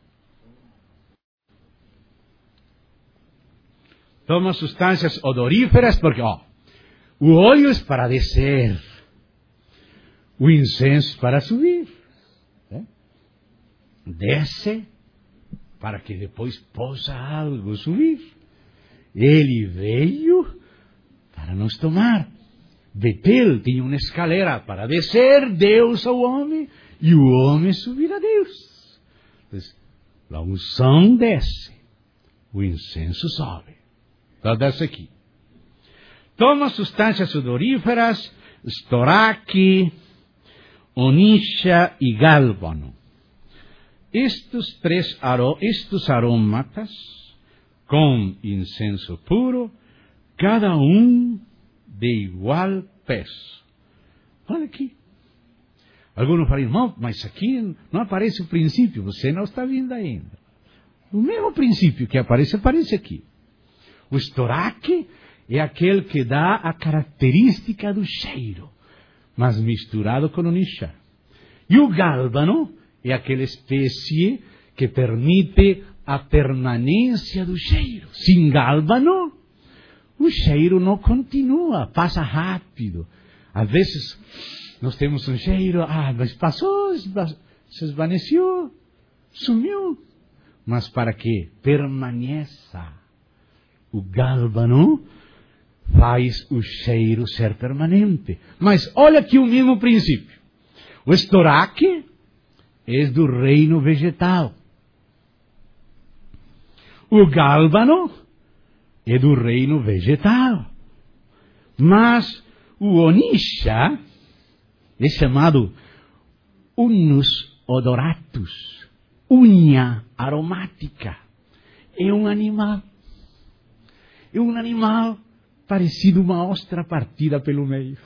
toma substâncias odoríferas, porque ó, o óleo é para descer, o incenso para subir. Né? Desce para que depois possa algo subir. Ele veio para nos tomar. Betel tinha uma escalera para descer Deus ao homem e o homem subir a Deus. Então, a unção desce, o incenso sobe. Então desce aqui. Toma substâncias odoríferas, estoraque, onisha e gálbano. Estes três aro, estes aromatas, com incenso puro, cada um de igual peso. Olha aqui. Alguns falam, irmão, mas aqui não aparece o princípio, você não está vendo ainda. O mesmo princípio que aparece, aparece aqui. O estoraque é aquele que dá a característica do cheiro, mas misturado com o nishá. E o gálbano é aquela espécie que permite a permanência do cheiro. Sem gálbano, o cheiro não continua, passa rápido. Às vezes, nós temos um cheiro, ah, mas passou, se esvaneceu, sumiu. Mas para que permaneça, o gálbano faz o cheiro ser permanente. Mas olha aqui o mesmo princípio. O estoraque é do reino vegetal. O gálbano é do reino vegetal. Mas o onisha é chamado unus odoratus, unha aromática. É um animal. É um animal parecido a uma ostra partida pelo meio.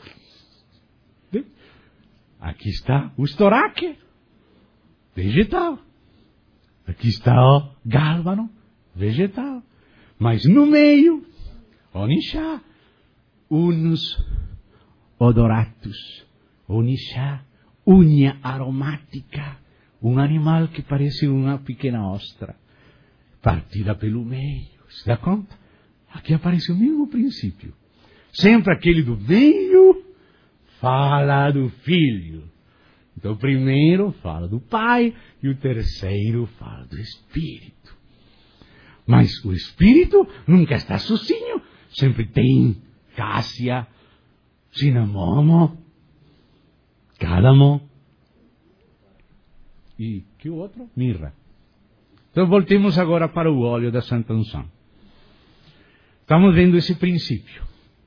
Aqui está o estoraque, vegetal. Aqui está o gálbano, vegetal. Mas no meio, onisha, unus odoratus, onisha, unha aromática, um animal que parece uma pequena ostra, partida pelo meio. Se dá conta? Aqui aparece o mesmo princípio. Sempre aquele do meio fala do Filho. Então o primeiro fala do Pai e o terceiro fala do Espírito. Mas o Espírito nunca está sozinho, sempre tem cássia, cinamomo, cálamo e que outro? Mirra. Então voltemos agora para o óleo da Santa Unção. Estamos vendo esse princípio.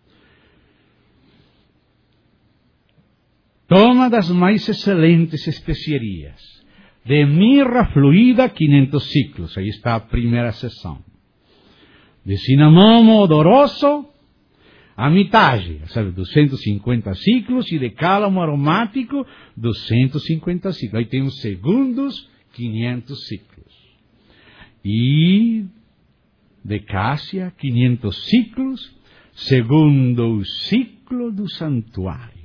Toma das mais excelentes especiarias. De mirra fluida, quinhentos ciclos. Aí está a primeira sessão. De cinamomo odoroso, a metade, sabe, duzentos e cinquenta ciclos. E de cálamo aromático, duzentos e cinquenta ciclos. Aí tem os segundos, quinhentos ciclos. E de cássia, quinhentos ciclos, segundo o ciclo do santuário.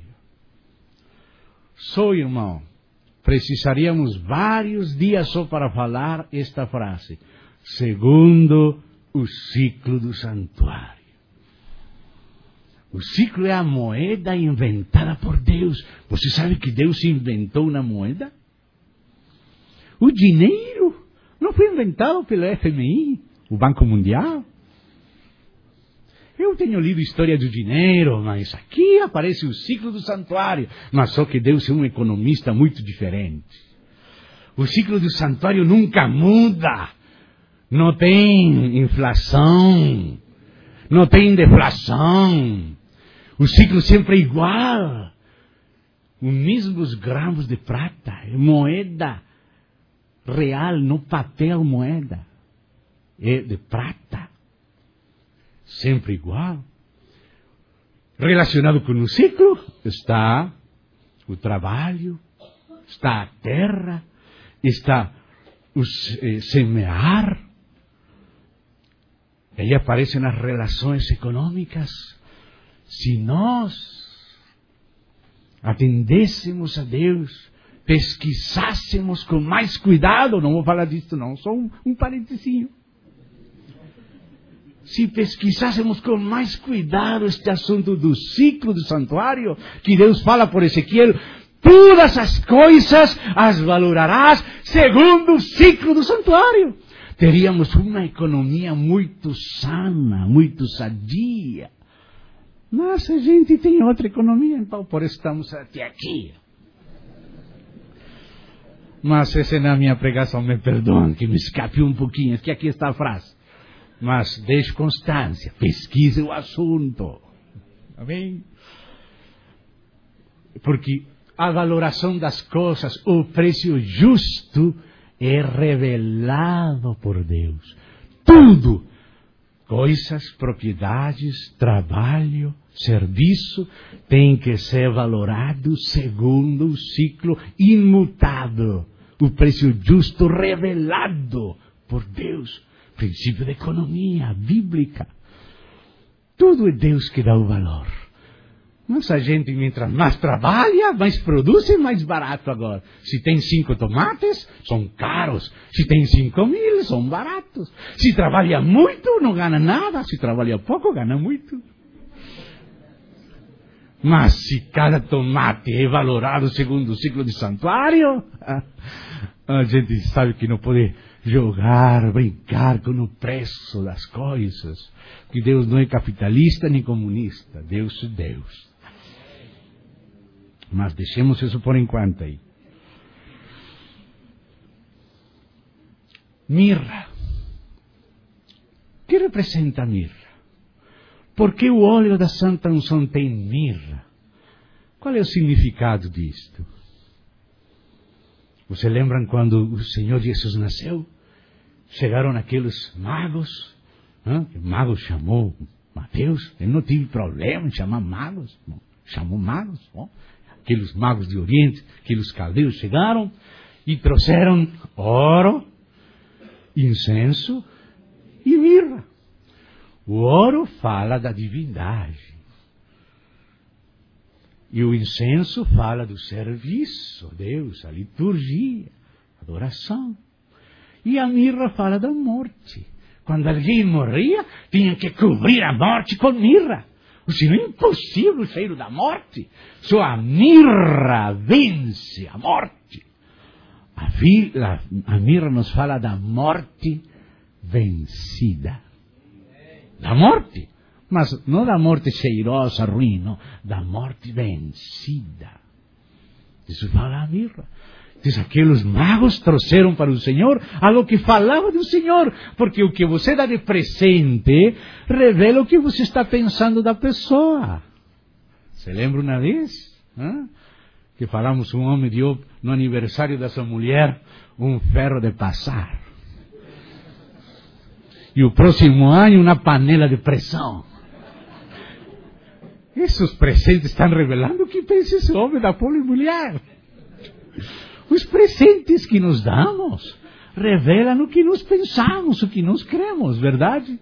Só, irmão, precisaríamos vários dias só para falar esta frase. Segundo o ciclo do santuário. O ciclo é a moeda inventada por Deus. Você sabe que Deus inventou uma moeda? O dinheiro não foi inventado pelo F M I, o Banco Mundial. Eu tenho lido história do dinheiro, mas aqui aparece o ciclo do santuário. Mas só que Deus é um economista muito diferente. O ciclo do santuário nunca muda. Não tem inflação. Não tem deflação. O ciclo sempre é igual. Os mesmos gramas de prata, moeda real, no papel moeda, é de prata. Sempre igual. Relacionado com o ciclo está o trabalho, está a terra, está o eh, semear. Aí aparecem as relações econômicas. Se nós atendêssemos a Deus, pesquisássemos com mais cuidado, não vou falar disso não, só um, um parentezinho. Se pesquisássemos com mais cuidado este assunto do ciclo do santuário, que Deus fala por Ezequiel, todas as coisas as valorarás segundo o ciclo do santuário. Teríamos uma economia muito sana, muito sadia. Mas a gente tem outra economia, então por isso estamos até aqui. Mas essa não é a minha pregação, me perdoem, que me escape um pouquinho, é que aqui está a frase. Mas deixe constância, pesquise o assunto. Amém? Porque a valoração das coisas, o preço justo, é revelado por Deus. Tudo, coisas, propriedades, trabalho, serviço, tem que ser valorado segundo o ciclo imutável. O preço justo revelado por Deus. Princípio da economia bíblica. Tudo é Deus que dá o valor. Mas a gente, mientras mais trabalha, mais produz e mais barato agora. Se tem cinco tomates, são caros. Se tem cinco mil, são baratos. Se trabalha muito, não ganha nada. Se trabalha pouco, ganha muito. Mas se cada tomate é valorado segundo o ciclo de santuário, a gente sabe que não pode jogar, brincar com o preço das coisas. Que Deus não é capitalista nem comunista. Deus é Deus. Mas deixemos isso por enquanto aí. Mirra. O que representa a mirra? Por que o óleo da Santa Unção tem mirra? Qual é o significado disto? Você lembram quando o Senhor Jesus nasceu? Chegaram aqueles magos. Hein? O mago chamou Mateus. Ele não teve problema em chamar magos. Bom, chamou magos. Bom, aqueles magos de Oriente, aqueles caldeus chegaram e trouxeram ouro, incenso e mirra. O ouro fala da divindade. E o incenso fala do serviço a Deus, a liturgia, a adoração. E a mirra fala da morte. Quando alguém morria, tinha que cobrir a morte com mirra. Senão é impossível o cheiro da morte. Só a mirra vence a morte. A, vi, a, a mirra nos fala da morte vencida. Da morte. Mas não da morte cheirosa, ruim, não. Da morte vencida. Isso fala a mirra. Diz, aqueles magos trouxeram para o Senhor algo que falava do Senhor. Porque o que você dá de presente revela o que você está pensando da pessoa. Você lembra uma vez? Hein? Que falamos, um homem deu no aniversário da sua mulher um ferro de passar. E o próximo ano uma panela de pressão. Esses presentes estão revelando o que pensa esse homem da pobre mulher. Os presentes que nos damos revelam o que nós pensamos, o que nós cremos, verdade?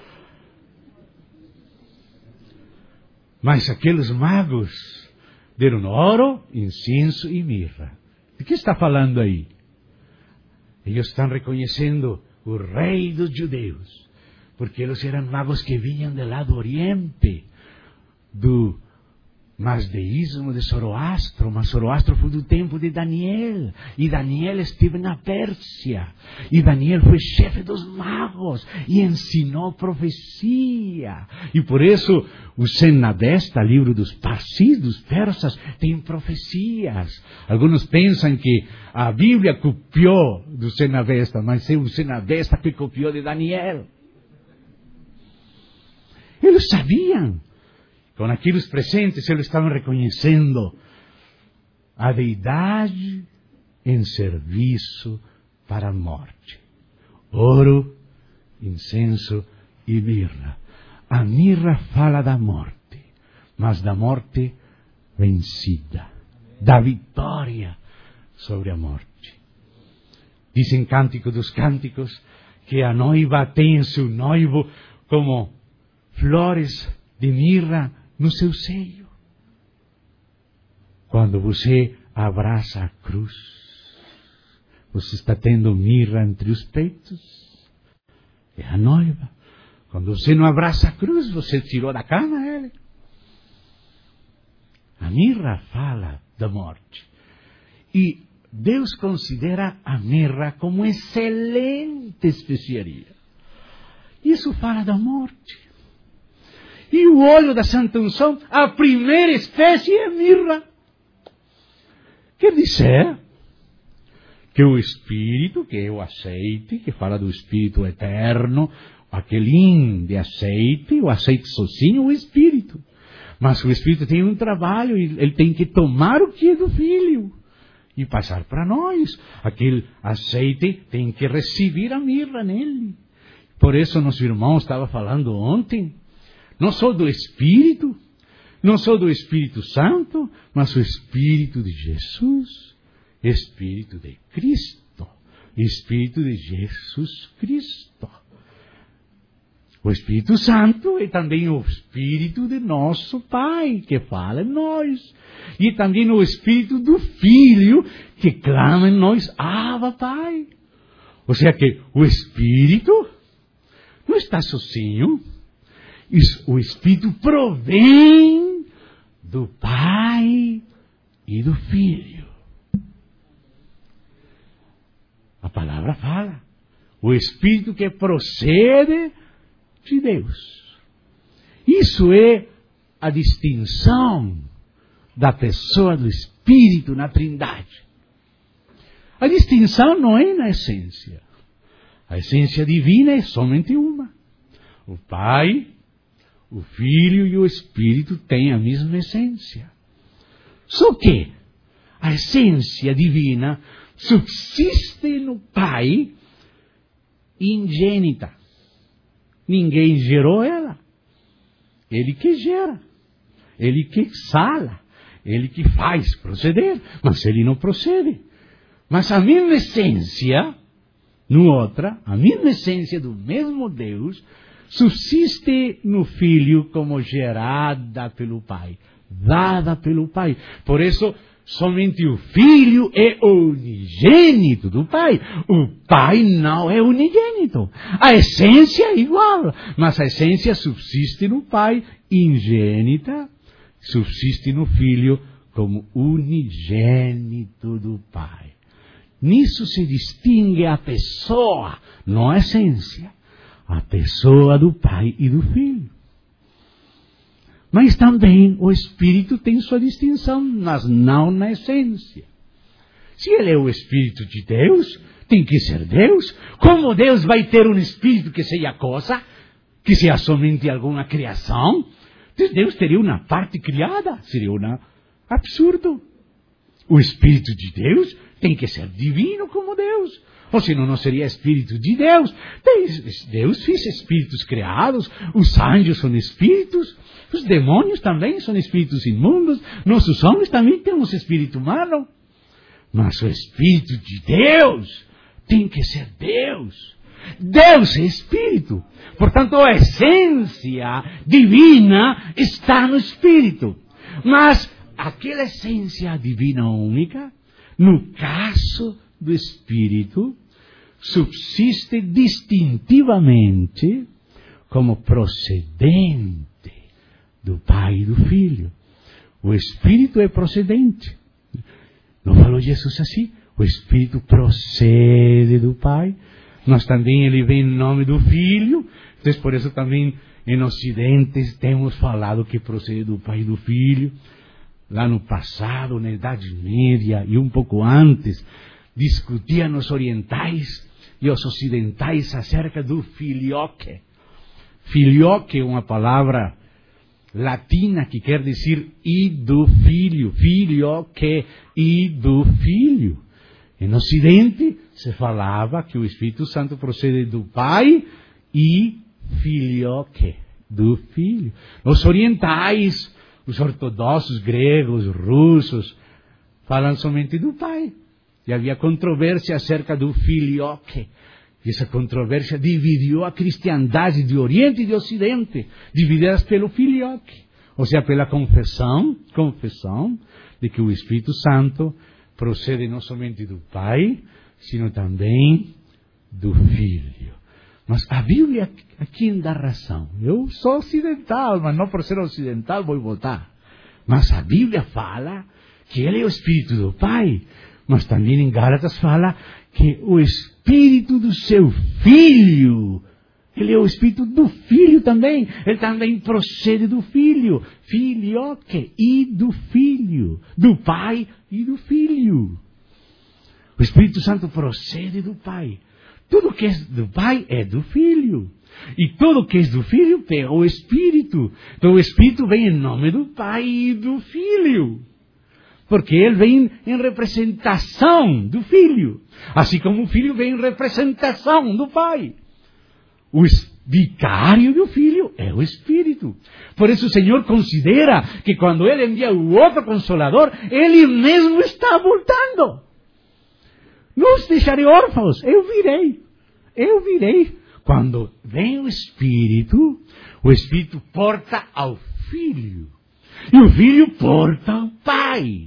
Mas aqueles magos deram ouro, incenso e mirra. De que está falando aí? Eles estão reconhecendo o rei dos judeus, porque eles eram magos que vinham do lado oriente, do masdeísmo de Zoroastro, mas Zoroastro foi do tempo de Daniel, e Daniel esteve na Pérsia, e Daniel foi chefe dos magos, e ensinou profecia, e por isso o Senabesta, livro dos Parsis, dos persas, tem profecias. Alguns pensam que a Bíblia copiou do Senabesta, mas é o Senabesta que copiou de Daniel. Eles sabiam. Com aqueles presentes, eles estavam reconhecendo a deidade em serviço para a morte. Ouro, incenso e mirra. A mirra fala da morte, mas da morte vencida, da vitória sobre a morte. Diz em Cântico dos Cânticos que a noiva tem em seu noivo como flores de mirra no seu seio. Quando você abraça a cruz, você está tendo mirra entre os peitos. É a noiva. Quando você não abraça a cruz, você tirou da cama ele. A mirra fala da morte. E Deus considera a mirra como excelente especiaria. Isso fala da morte. E o óleo da Santa Unção, a primeira espécie é mirra. Quer dizer que o Espírito, que é o azeite, que fala do Espírito eterno, aquele de azeite, o azeite sozinho, o Espírito. Mas o Espírito tem um trabalho, ele tem que tomar o que é do Filho e passar para nós. Aquele azeite tem que receber a mirra nele. Por isso, nosso irmão estava falando ontem, não só do Espírito, não só do Espírito Santo, mas o Espírito de Jesus, Espírito de Cristo, Espírito de Jesus Cristo. O Espírito Santo é também o Espírito de nosso Pai, que fala em nós. E também o Espírito do Filho, que clama em nós, Abba, Pai. Ou seja que o Espírito não está sozinho. O Espírito provém do Pai e do Filho. A palavra fala. O Espírito que procede de Deus. Isso é a distinção da pessoa do Espírito na Trindade. A distinção não é na essência. A essência divina é somente uma. O Pai, o Filho e o Espírito têm a mesma essência. Só que a essência divina subsiste no Pai ingênita. Ninguém gerou ela. Ele que gera. Ele que exala. Ele que faz proceder. Mas ele não procede. Mas a mesma essência, no outra, a mesma essência do mesmo Deus, subsiste no Filho como gerada pelo Pai, dada pelo Pai. Por isso, somente o Filho é o unigênito do Pai. O Pai não é unigênito. A essência é igual, mas a essência subsiste no Pai, ingênita, subsiste no Filho como unigênito do Pai. Nisso se distingue a pessoa, não a essência. A pessoa do Pai e do Filho. Mas também o Espírito tem sua distinção, mas não na essência. Se ele é o Espírito de Deus, tem que ser Deus. Como Deus vai ter um Espírito que seja coisa, que seja somente alguma criação? Deus teria uma parte criada, seria um absurdo. O Espírito de Deus tem que ser divino como Deus, ou senão não seria Espírito de Deus. Deus fez espíritos criados, os anjos são espíritos, os demônios também são espíritos imundos, nossos homens também temos espírito humano. Mas o Espírito de Deus tem que ser Deus. Deus é Espírito. Portanto, a essência divina está no Espírito. Mas aquela essência divina única, no caso do Espírito, subsiste distintivamente como procedente do Pai e do Filho. O Espírito é procedente. Não falou Jesus assim? O Espírito procede do Pai, mas também ele vem em nome do Filho. Então, por isso também em Ocidente temos falado que procede do Pai e do Filho. Lá no passado, na Idade Média e um pouco antes, discutiam os orientais e os ocidentais acerca do filioque. Filioque é uma palavra latina que quer dizer e do filho, filho que e do filho. No Ocidente se falava que o Espírito Santo procede do Pai e filho que do Filho. Os orientais, os ortodoxos gregos, russos, falam somente do Pai. E havia controvérsia acerca do filioque. E essa controvérsia dividiu a cristandade de Oriente e de Ocidente, divididas pelo filioque, ou seja, pela confissão, confissão de que o Espírito Santo procede não somente do Pai, sino também do Filho. Mas a Bíblia aqui dá razão. Eu sou ocidental, mas não por ser ocidental vou votar. Mas a Bíblia fala que ele é o Espírito do Pai, mas também em Gálatas fala que o Espírito do seu Filho, ele é o Espírito do Filho também, ele também procede do Filho, filioque, e do Filho, do Pai e do Filho. O Espírito Santo procede do Pai. Tudo que é do Pai é do Filho. E tudo que é do Filho pega o Espírito. Então o Espírito vem em nome do Pai e do Filho. Porque ele vem em representação do Filho. Assim como o Filho vem em representação do Pai. O vicário do Filho é o Espírito. Por isso o Senhor considera que quando ele envia o outro Consolador, ele mesmo está voltando. Não os deixarei órfãos, eu virei. Eu virei. Quando vem o Espírito, o Espírito porta ao Filho. E o Filho porta ao Pai.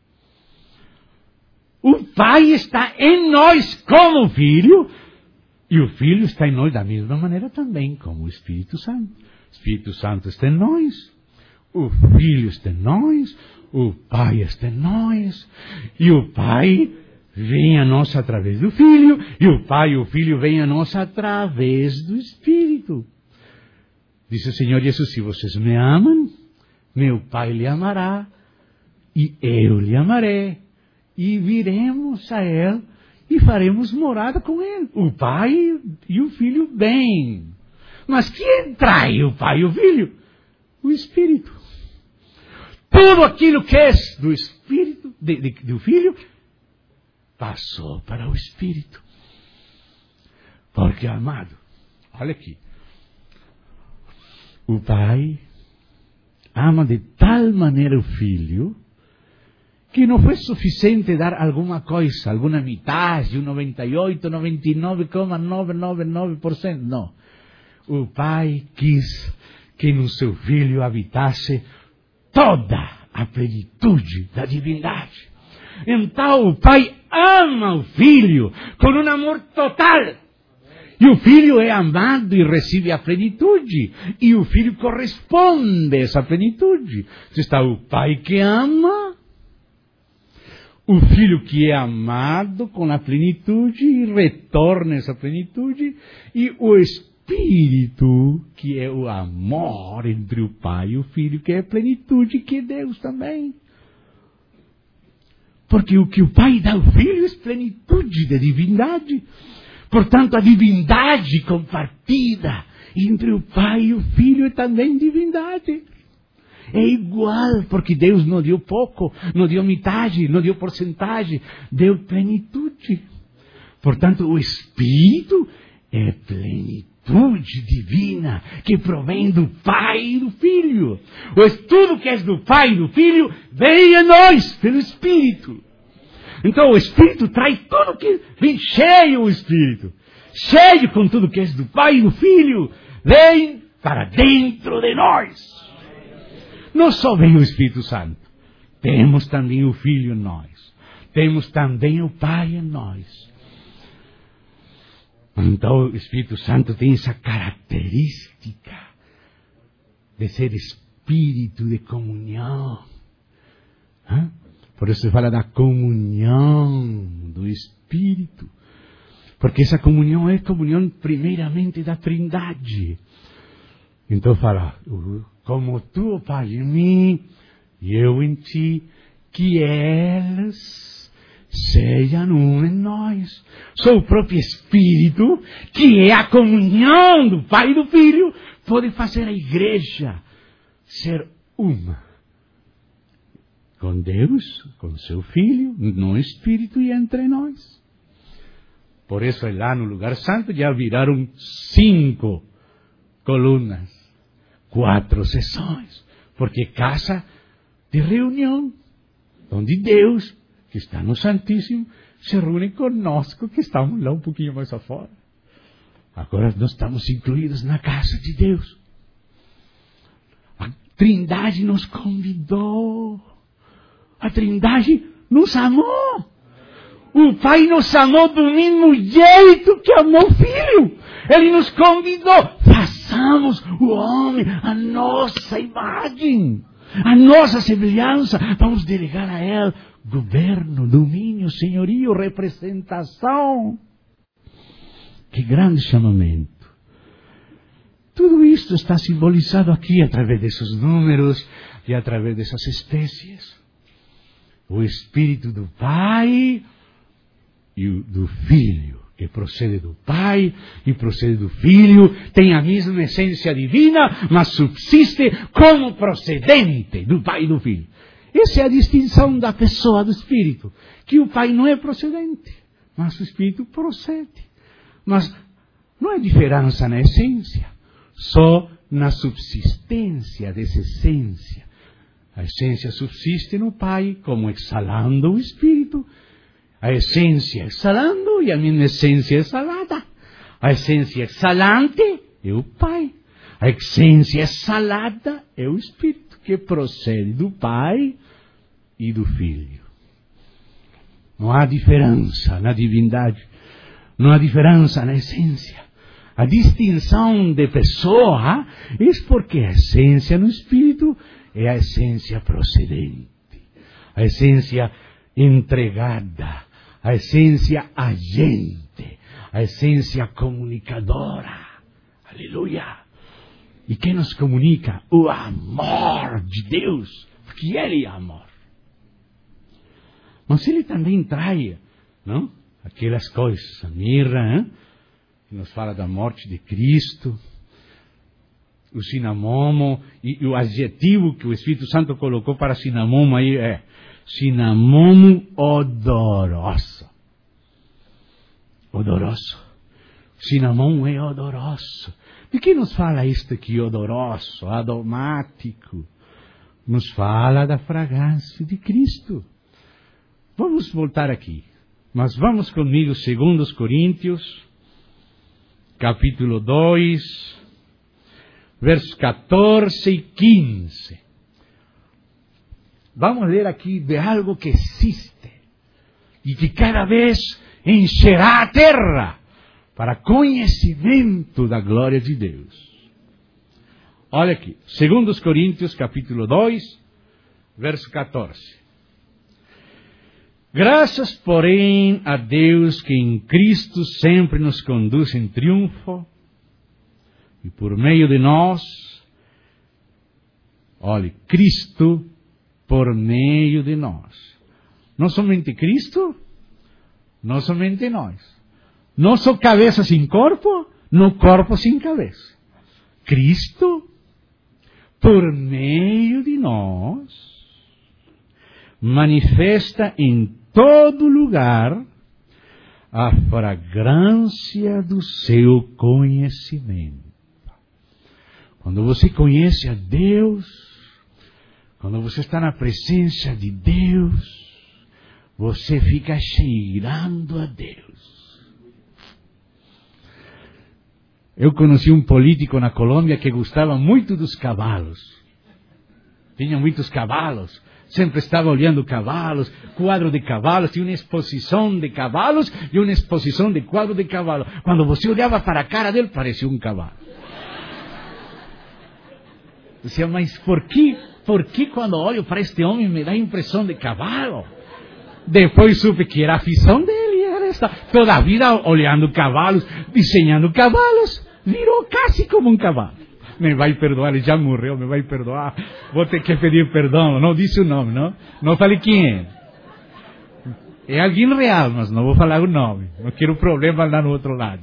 O Pai está em nós como o Filho, e o Filho está em nós da mesma maneira também, como o Espírito Santo. O Espírito Santo está em nós, o Filho está em nós, o Pai está em nós, e o Pai vem a nós através do Filho, e o Pai e o Filho vêm a nós através do Espírito. Disse o Senhor Jesus, se vocês me amam, meu Pai lhe amará, e eu lhe amarei, e viremos a Ele, e faremos morada com Ele. O Pai e o Filho vêm. Mas quem trai o Pai e o Filho? O Espírito. Tudo aquilo que é do Espírito, de, de, do Filho, passou para o Espírito. Porque, amado, olha aqui. O Pai ama de tal maneira o Filho que não foi suficiente dar alguma coisa, alguma metade, um noventa e oito, noventa e nove vírgula novecentos e noventa e nove por cento. Não. O Pai quis que no seu Filho habitasse toda a plenitude da divindade. Então o Pai ama o Filho com um amor total. E o Filho é amado e recebe a plenitude. E o Filho corresponde a essa plenitude. Está o Pai que ama, o Filho que é amado com a plenitude e retorna essa plenitude, e o Espírito Espírito, que é o amor entre o Pai e o Filho, que é a plenitude, que é Deus também. Porque o que o Pai dá ao Filho é plenitude da divindade. Portanto, a divindade compartida entre o Pai e o Filho é também divindade. É igual, porque Deus não deu pouco, não deu metade, não deu porcentagem, deu plenitude. Portanto, o Espírito é plenitude divina que provém do Pai e do Filho. O tudo que é do Pai e do Filho vem a nós pelo Espírito. Então o Espírito traz tudo que vem cheio, o Espírito, cheio com tudo que é do Pai e do Filho, vem para dentro de nós. Não só vem o Espírito Santo, temos também o Filho em nós, temos também o Pai em nós. Então o Espírito Santo tem essa característica de ser Espírito de comunhão. Hã? Por isso se fala da comunhão do Espírito. Porque essa comunhão é comunhão primeiramente da Trindade. Então fala, como tu, Pai, em mim, e eu em ti, que elas sejam um em nós. Só o próprio Espírito, que é a comunhão do Pai e do Filho, pode fazer a igreja ser uma. Com Deus, com seu Filho, no Espírito e entre nós. Por isso lá no lugar santo já viraram cinco colunas, quatro seções, porque casa de reunião, onde Deus, que está no Santíssimo, se reúne conosco, que estamos lá um pouquinho mais afora. Agora nós estamos incluídos na casa de Deus. A Trindade nos convidou. A Trindade nos amou. O Pai nos amou do mesmo jeito que amou o Filho. Ele nos convidou. Façamos o homem a nossa imagem, a nossa semelhança. Vamos delegar a ele governo, domínio, senhorio, representação. Que grande chamamento. Tudo isto está simbolizado aqui através desses números e através dessas espécies. O Espírito do Pai e o do Filho, que procede do Pai e procede do Filho, tem a mesma essência divina, mas subsiste como procedente do Pai e do Filho. Essa é a distinção da pessoa do Espírito, que o Pai não é procedente, mas o Espírito procede. Mas não há diferença na essência, só na subsistência dessa essência. A essência subsiste no Pai, como exalando o Espírito. A essência exalando e a minha essência exalada. A essência exalante é o Pai. A essência exalada é o Espírito, que procede do Pai e do Filho. Não há diferença na divindade. Não há diferença na essência. A distinção de pessoa é porque a essência no Espírito é a essência procedente, a essência entregada, a essência agente, a essência comunicadora. Aleluia! E quem nos comunica? O amor de Deus, porque Ele é amor. Mas Ele também traz, não? Aquelas coisas, a mirra, hein? Que nos fala da morte de Cristo, o cinamomo, e, e o adjetivo que o Espírito Santo colocou para cinamomo aí é cinamomo odoroso. Odoroso. Cinamomo é odoroso. De que nos fala isto aqui, odoroso, aromático? Nos fala da fragrância de Cristo. Vamos voltar aqui. Mas vamos comigo, segundo Coríntios, capítulo dois, versos catorze e quinze. Vamos ler aqui de algo que existe e que cada vez encherá a terra para conhecimento da glória de Deus. Olha aqui, segundo Coríntios, capítulo dois, verso catorze. Graças, porém, a Deus que em Cristo sempre nos conduz em triunfo, E por meio de nós, olhe, Cristo por meio de nós. Não somente Cristo, não somente nós. Não só cabeça sem corpo, não corpo sem cabeça. Cristo, por meio de nós, manifesta em todo lugar a fragrância do seu conhecimento. Quando você conhece a Deus, quando você está na presença de Deus, você fica cheirando a Deus. Eu conheci um político na Colômbia que gostava muito dos cavalos. Tinha muitos cavalos. Sempre estava olhando cavalos, quadro de cavalos, tinha uma exposição de cavalos e uma exposição de quadro de cavalos. Quando você olhava para a cara dele, parecia um cavalo. Dizia, mas por que, por que quando olho para este homem me dá a impressão de cavalo? Depois supe que era a afição dele, era esta. Toda a vida olhando cavalos, desenhando cavalos, virou quase como um cavalo. Me vai perdoar, ele já morreu, me vai perdoar. Vou ter que pedir perdão. Não disse o nome, não? Não falei quem é. É alguém real, mas não vou falar o nome. Não quero problema lá no outro lado.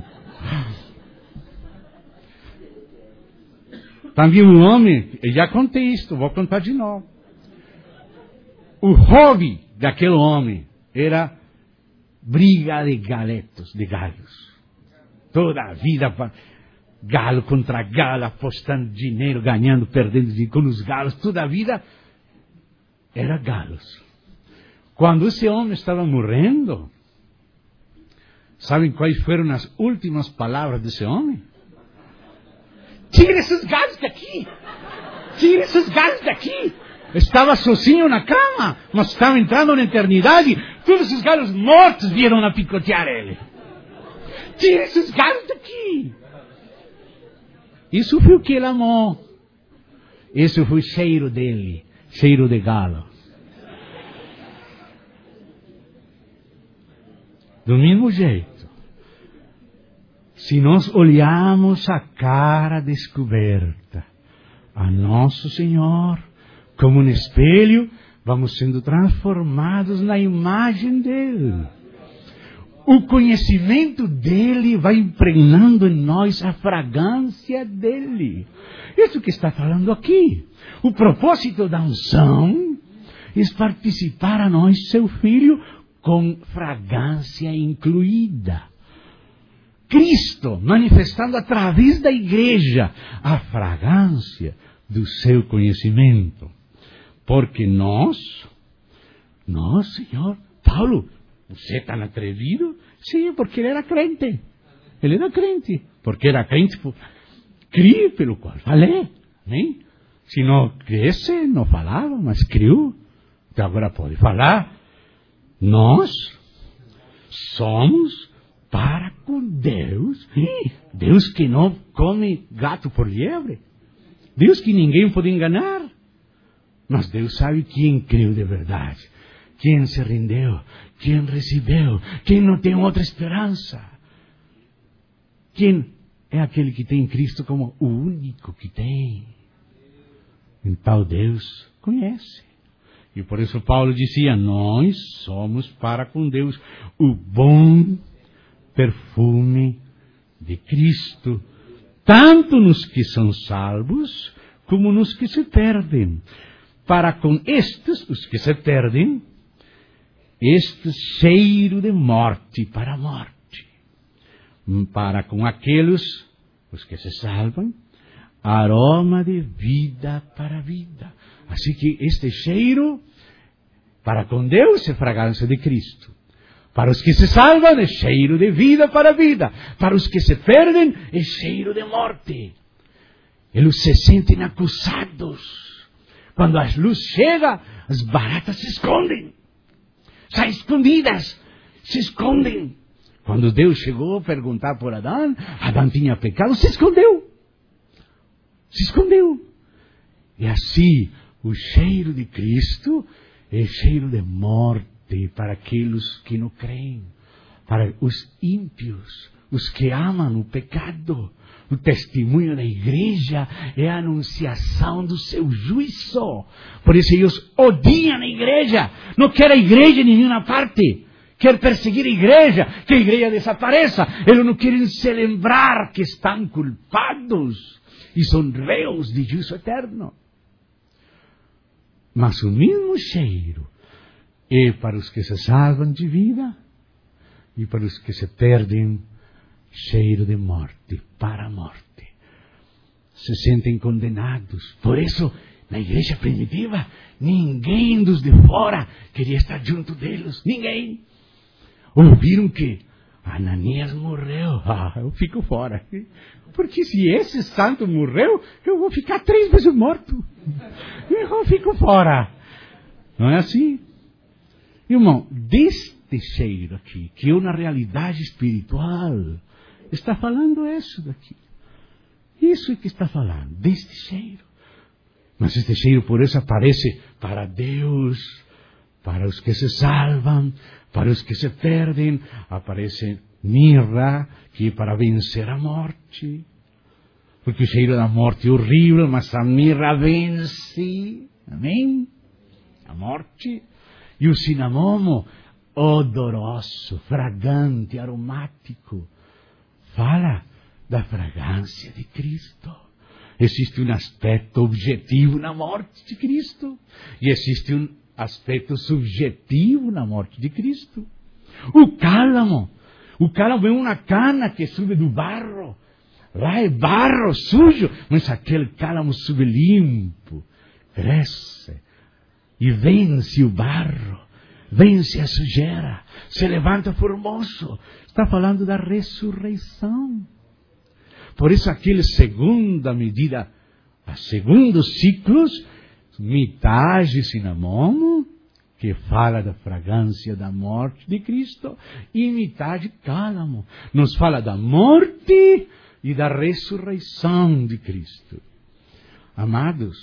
Também um homem, eu já contei isto, vou contar de novo. O hobby daquele homem era briga de galetos, de galhos. Toda a vida, galo contra galo, apostando dinheiro, ganhando, perdendo dinheiro com os galos. Toda a vida era galos. Quando esse homem estava morrendo, sabem quais foram as últimas palavras desse homem? Tira esses galos daqui! Tira esses galos daqui! Estava sozinho na cama, mas estava entrando na eternidade. Todos os galos mortos vieram a picotear ele. Tira esses galos daqui! Isso foi o que ele amou. Isso foi o cheiro dele, cheiro de galo. Do mesmo jeito, se nós olharmos a cara descoberta a nosso Senhor como um espelho, vamos sendo transformados na imagem dele. O conhecimento dele vai impregnando em nós a fragrância dele. Isso que está falando aqui. O propósito da unção é participar a nós, seu filho, com fragrância incluída. Cristo manifestando através da igreja a fragrância do seu conhecimento. Porque nós, nós, Senhor, Paulo, você está atrevido? Sim, porque ele era crente. Ele era crente. Porque era crente, criou pelo qual falei. Né? Se não cresce, não falava, mas criou. Então agora pode falar. Nós somos para com Deus. Deus que não come gato por liebre. Deus que ninguém pode enganar. Mas Deus sabe quem creu de verdade. Quem se rendeu, quem recebeu, quem não tem outra esperança. Quem é aquele que tem Cristo como o único que tem. Então Deus conhece. E por isso Paulo dizia, nós somos para com Deus o bom perfume de Cristo. Tanto nos que são salvos, como nos que se perdem. Para com estes, os que se perdem, este cheiro de morte para a morte. Para com aqueles, os que se salvam, aroma de vida para a vida. Assim que este cheiro, para com Deus, é fragrância de Cristo. Para os que se salvam, é cheiro de vida para a vida. Para os que se perdem, é cheiro de morte. Eles se sentem acusados. Quando a luz chega, as baratas se escondem. Saem escondidas, se escondem. Quando Deus chegou a perguntar por Adão, Adão tinha pecado, se escondeu. Se escondeu. E assim, o cheiro de Cristo é cheiro de morte para aqueles que não creem, para os ímpios, os que amam o pecado, O testemunho da igreja é a anunciação do seu juízo. Por isso eles odiam a igreja. Não querem a igreja em nenhuma parte. Querem perseguir a igreja, que a igreja desapareça. Eles não querem se lembrar que estão culpados e são réus de juízo eterno. Mas o mesmo cheiro é para os que se salvam de vida e para os que se perdem, cheiro de morte, para a morte. Se sentem condenados. Por isso, na igreja primitiva, ninguém dos de fora queria estar junto deles. Ninguém. Ouviram que Ananias morreu. Ah, eu fico fora. Porque se esse santo morreu, eu vou ficar três vezes morto. Eu fico fora. Não é assim? Irmão, deste cheiro aqui, que eu na realidade espiritual, está falando isso daqui. Isso é que está falando, deste cheiro. Mas este cheiro por isso aparece para Deus, para os que se salvam, para os que se perdem. Aparece mirra, que é para vencer a morte. Porque o cheiro da morte é horrível, mas a mirra vence. Amém? A morte. E o cinamomo, odoroso, fragante, aromático, fala da fragrância de Cristo. Existe um aspecto objetivo na morte de Cristo. E existe um aspecto subjetivo na morte de Cristo. O cálamo. O cálamo é uma cana que sube do barro. Lá é barro sujo, mas aquele cálamo sube limpo, cresce e vence o barro, vence a sujeira, se levanta formoso. Está falando da ressurreição. Por isso aquele segunda medida, a segundos ciclos, metade cinamomo, que fala da fragrância da morte de Cristo, e metade cálamo, nos fala da morte e da ressurreição de Cristo. Amados,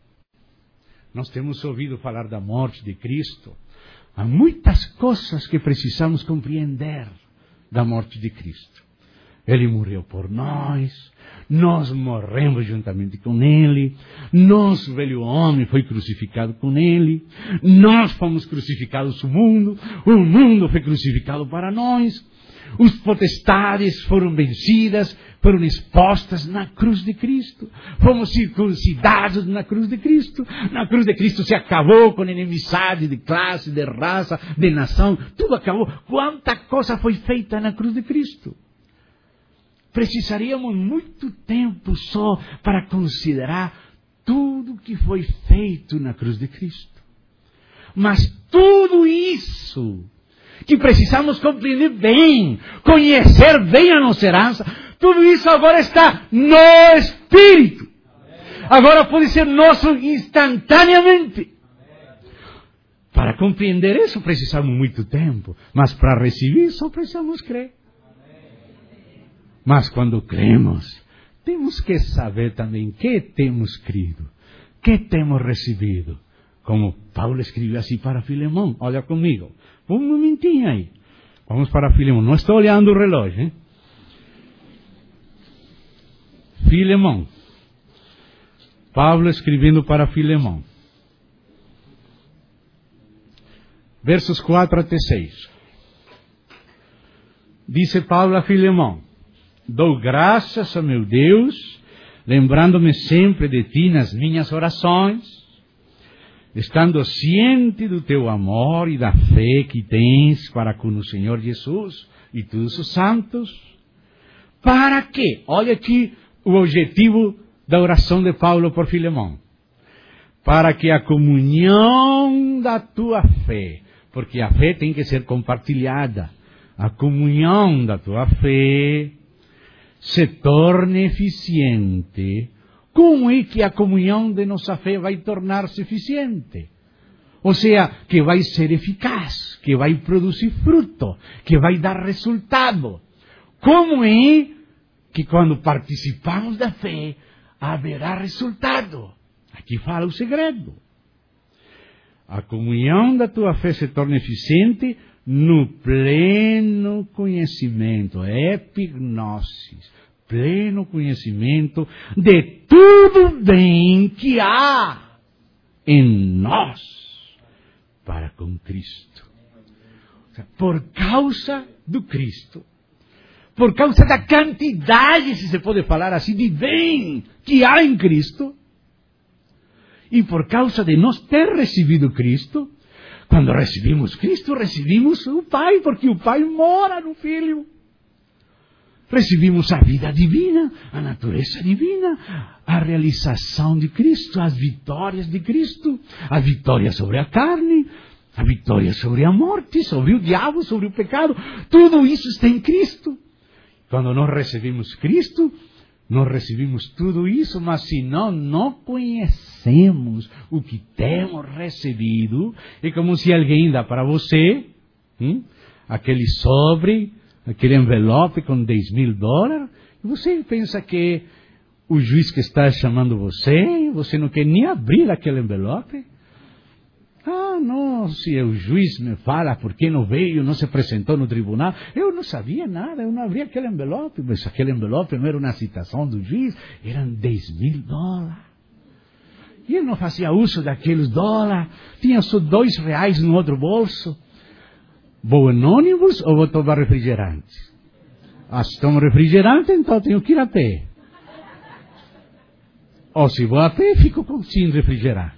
nós temos ouvido falar da morte de Cristo. Há muitas coisas que precisamos compreender da morte de Cristo. Ele morreu por nós, nós morremos juntamente com Ele, nosso velho homem foi crucificado com Ele, nós fomos crucificados no mundo, o mundo foi crucificado para nós, os potestades foram vencidas, foram expostas na cruz de Cristo, fomos circuncidados na cruz de Cristo, na cruz de Cristo se acabou com a inimizade de classe, de raça, de nação, tudo acabou. Quanta coisa foi feita na cruz de Cristo. Precisaríamos muito tempo só para considerar tudo que foi feito na cruz de Cristo. Mas tudo isso que precisamos compreender bem, conhecer bem a nossa herança, tudo isso agora está no Espírito. Agora pode ser nosso instantaneamente. Para compreender isso precisamos muito tempo, mas para receber só precisamos crer. Mas quando cremos, temos que saber também que temos crido, que temos recebido. Como Paulo escreveu assim para Filemão. Olha comigo. Um momentinho aí. Vamos para Filemão. Não estou olhando o relógio, hein? Filemão. Paulo escrevendo para Filemão. Versos quatro até seis. Disse Paulo a Filemão: dou graças a meu Deus, lembrando-me sempre de ti nas minhas orações, estando ciente do teu amor e da fé que tens para com o Senhor Jesus e todos os santos. Para quê? Olha aqui o objetivo da oração de Paulo por Filemão. Para que a comunhão da tua fé, porque a fé tem que ser compartilhada, a comunhão da tua fé se torne eficiente. Como é que a comunhão de nossa fé vai tornar-se eficiente? Ou seja, que vai ser eficaz, que vai produzir fruto, que vai dar resultado. Como é que quando participamos da fé, haverá resultado? Aqui fala o segredo. A comunhão da tua fé se torna eficiente no pleno conhecimento, epignosis, pleno conhecimento de tudo bem que há em nós para com Cristo. Por causa do Cristo, por causa da quantidade, se se pode falar assim, de bem que há em Cristo, e por causa de nós ter recebido Cristo, quando recebimos Cristo, recebimos o Pai, porque o Pai mora no Filho. Recebimos a vida divina, a natureza divina, a realização de Cristo, as vitórias de Cristo, a vitória sobre a carne, a vitória sobre a morte, sobre o diabo, sobre o pecado. Tudo isso está em Cristo. Quando nós recebemos Cristo, nós recebemos tudo isso, mas se nós não conhecemos o que temos recebido, é como se alguém dá para você hum, aquele sobre, aquele envelope com dez mil dólares, e você pensa que o juiz que está chamando você, você não quer nem abrir aquele envelope. Ah, não, se o juiz me fala por que não veio, não se apresentou no tribunal, eu não sabia nada, eu não abri aquele envelope, mas aquele envelope não era uma citação do juiz, eram dez mil dólares. E ele não fazia uso daqueles dólares, tinha só dois reais no outro bolso. Vou em ônibus ou vou tomar refrigerante? Ah, se tomo refrigerante, então tenho que ir a pé. Ou se vou a pé, fico com, sem refrigerante.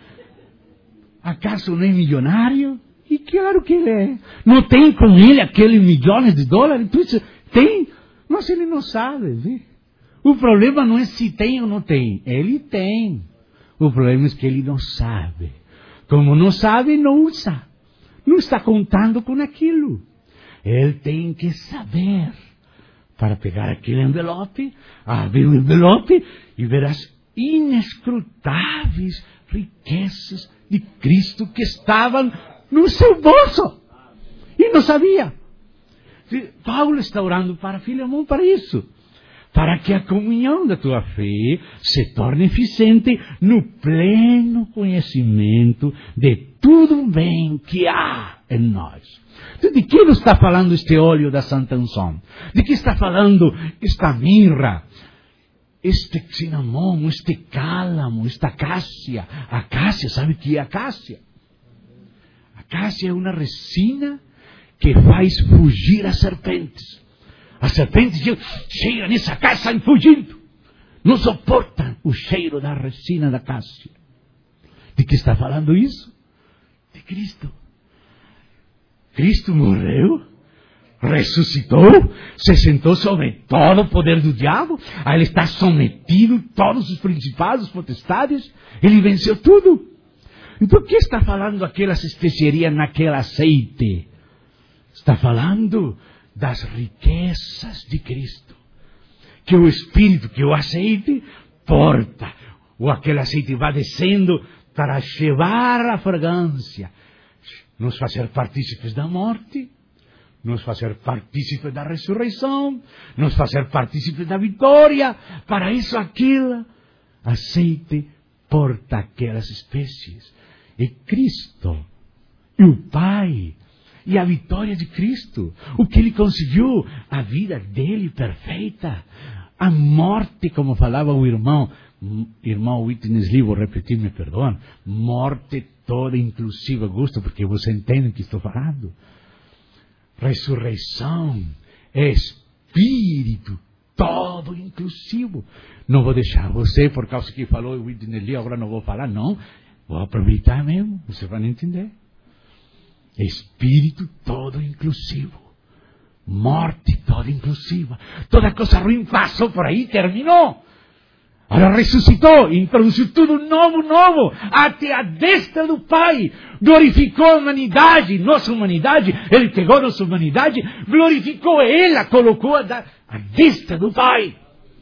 Acaso não é milionário? E claro que ele é. Não tem com ele aqueles milhões de dólares? Tem, mas ele não sabe. Viu? O problema não é se tem ou não tem. Ele tem. O problema é que ele não sabe. Como não sabe, não usa. Não está contando com aquilo. Ele tem que saber. Para pegar aquele envelope, abrir o envelope e ver as inescrutáveis riquezas de Cristo que estavam no seu bolso. E não sabia. Paulo está orando para Filemão para isso. Para que a comunhão da tua fé se torne eficiente no pleno conhecimento de tudo bem que há em nós. De que nos está falando este óleo da Santa Unção? De que está falando esta mirra? Este cinnamon, este cálamo, esta acácia. Acácia, sabe o que é acácia? Acácia é uma resina que faz fugir as serpentes. As serpentes chegam nessa casa saem fugindo. Não suportam o cheiro da resina da acácia. De que está falando isso? De Cristo. Cristo morreu, ressuscitou, se sentou sobre todo o poder do diabo, a ele está sometido todos os principados, potestades, ele venceu tudo. Então o que está falando aquelas especiarias naquele azeite? Está falando das riquezas de Cristo. Que o Espírito, que o azeite porta, ou aquele azeite vai descendo para levar a fragrância, nos fazer partícipes da morte, nos fazer partícipes da ressurreição, nos fazer partícipes da vitória. Para isso, aquilo, azeite porta aquelas espécies. E Cristo, e o Pai, e a vitória de Cristo, o que ele conseguiu, a vida dele perfeita, a morte, como falava o irmão, irmão Witness Lee, vou repetir, me perdoam, morte toda inclusiva, gosto, porque você entende o que estou falando. Ressurreição, Espírito, todo inclusivo. Não vou deixar você, por causa que falou o Witness Lee, agora não vou falar, não. Vou aproveitar mesmo, você vai entender. Espírito todo inclusivo. Morte toda inclusiva. Toda coisa ruim passou por aí, terminou. Agora ressuscitou, introduziu tudo novo, novo, até a destra do Pai. Glorificou a humanidade, nossa humanidade. Ele pegou nossa humanidade, glorificou ela, colocou a, da, a destra do Pai.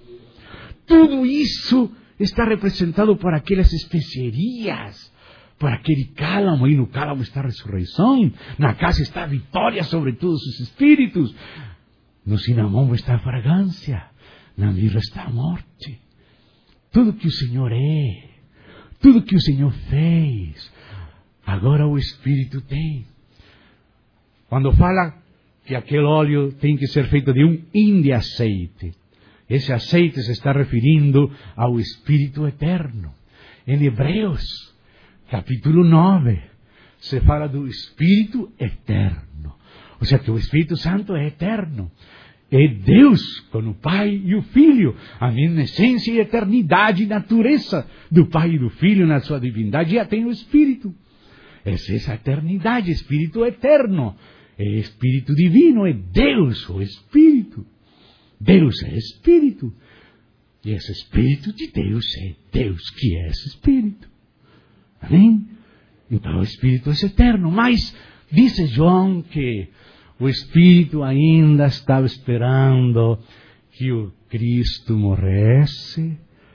Tudo isso está representado por aquelas especiarias, por aquele cálamo, e no cálamo está a ressurreição, na casa está a vitória sobre todos os espíritos, no cinnamon está a fragrância, na mirra está a morte. Tudo que o Senhor é, tudo que o Senhor fez, agora o Espírito tem. Quando fala que aquele óleo tem que ser feito de um hin de azeite, Esse azeite se está referindo ao Espírito Eterno. Em Hebreus, capítulo nove, se fala do Espírito Eterno. Ou seja, que o Espírito Santo é eterno. É Deus com o Pai e o Filho, a mesma essência e eternidade e natureza do Pai e do Filho na sua divindade, já tem o Espírito. Essa é essa eternidade, Espírito eterno, é Espírito divino, é Deus, o Espírito. Deus é Espírito. E esse Espírito de Deus é Deus que é esse Espírito. Amém? Então o Espírito é eterno, mas disse João que o Espírito ainda estava esperando que o Cristo morresse,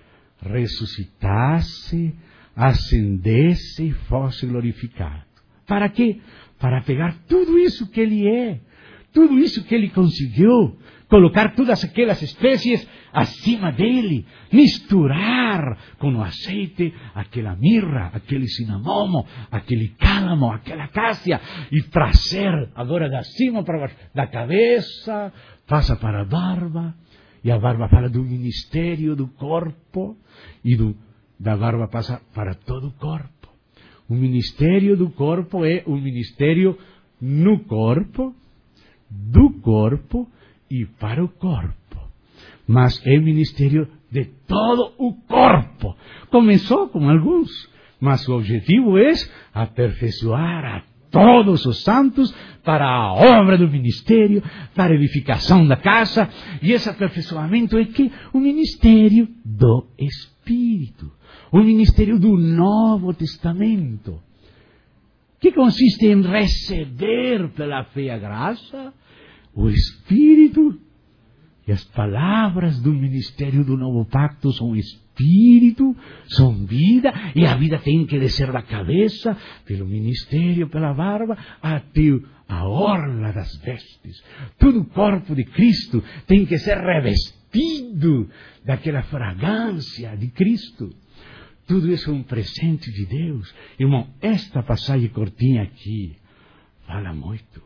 ressuscitasse, ascendesse e fosse glorificado. Para quê? Para pegar tudo isso que Ele é, tudo isso que Ele conseguiu, colocar todas aquelas espécies acima dele, misturar com o azeite aquela mirra, aquele cinamomo, aquele cálamo, aquela cássia, e trazer agora da cima para baixo, da cabeça, passa para a barba, e a barba fala do ministério do corpo, e do, da barba passa para todo o corpo. O ministério do corpo é o ministério no corpo, do corpo e para o corpo. Mas é o ministério de todo o corpo. Começou com alguns, mas o objetivo é aperfeiçoar a todos os santos para a obra do ministério, para a edificação da casa. E esse aperfeiçoamento é que o ministério do Espírito, o ministério do Novo Testamento, que consiste em receber pela fé a graça, o Espírito. E as palavras do ministério do novo pacto são Espírito, são vida, e a vida tem que descer da cabeça, pelo ministério, pela barba, até a orla das vestes. Todo o corpo de Cristo tem que ser revestido daquela fragrância de Cristo. Tudo isso é um presente de Deus. Irmão, esta passagem curtinha aqui fala muito.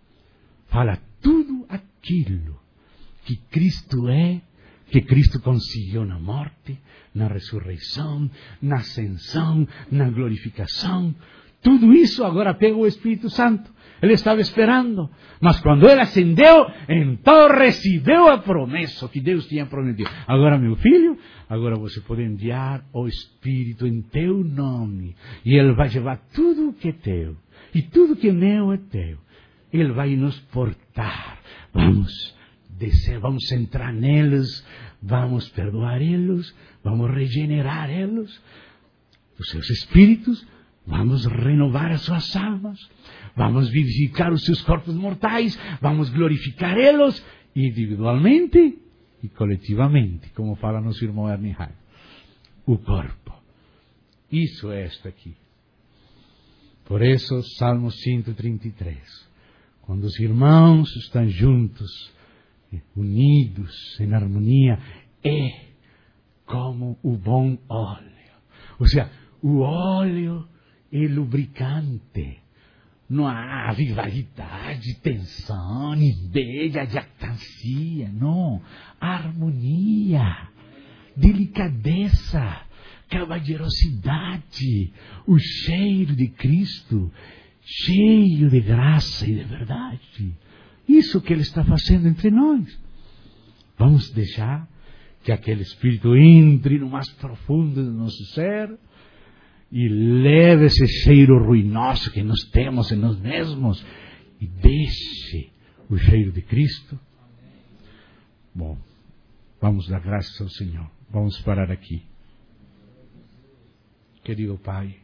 Fala tudo aquilo que Cristo é, que Cristo conseguiu na morte, na ressurreição, na ascensão, na glorificação. Tudo isso agora pega o Espírito Santo. Ele estava esperando. Mas quando ele ascendeu, então recebeu a promessa que Deus tinha prometido. Agora, meu filho, agora você pode enviar o Espírito em teu nome. E ele vai levar tudo que é teu. E tudo que é meu é teu. Ele vai nos portar. Vamos descer, vamos entrar neles, vamos perdoar eles, vamos regenerar eles, os seus espíritos, vamos renovar as suas almas, vamos vivificar os seus corpos mortais, vamos glorificar eles individualmente e coletivamente, como fala nosso irmão Ernihai. O corpo. Isso é esta aqui. Por isso, Salmo cento e trinta e três. Quando os irmãos estão juntos, unidos, em harmonia, é como o bom óleo. Ou seja, o óleo é lubricante. Não há rivalidade, tensão, inveja, jactancia. Não. Harmonia, delicadeza, cavalheirosidade, o cheiro de Cristo, cheio de graça e de verdade. Isso que Ele está fazendo entre nós. Vamos deixar que aquele Espírito entre no mais profundo do nosso ser e leve esse cheiro ruinoso que nós temos em nós mesmos e deixe o cheiro de Cristo. Bom, vamos dar graças ao Senhor. Vamos parar aqui. Querido Pai,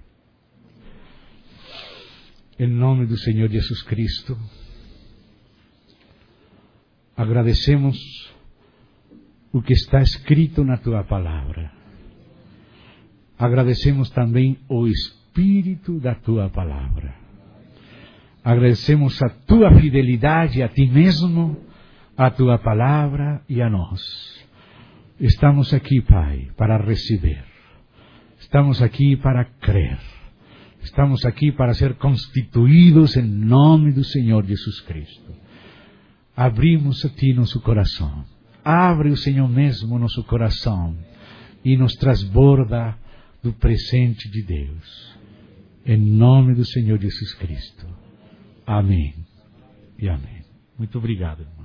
em nome do Senhor Jesus Cristo, agradecemos o que está escrito na Tua Palavra. Agradecemos também o Espírito da Tua Palavra. Agradecemos a Tua fidelidade a Ti mesmo, a Tua Palavra e a nós. Estamos aqui, Pai, para receber. Estamos aqui para crer. Estamos aqui para ser constituídos em nome do Senhor Jesus Cristo. Abrimos a Ti nosso coração. abre o Senhor mesmo nosso coração e nos transborda do presente de Deus. Em nome do Senhor Jesus Cristo. Amém e amém. Muito obrigado, irmão.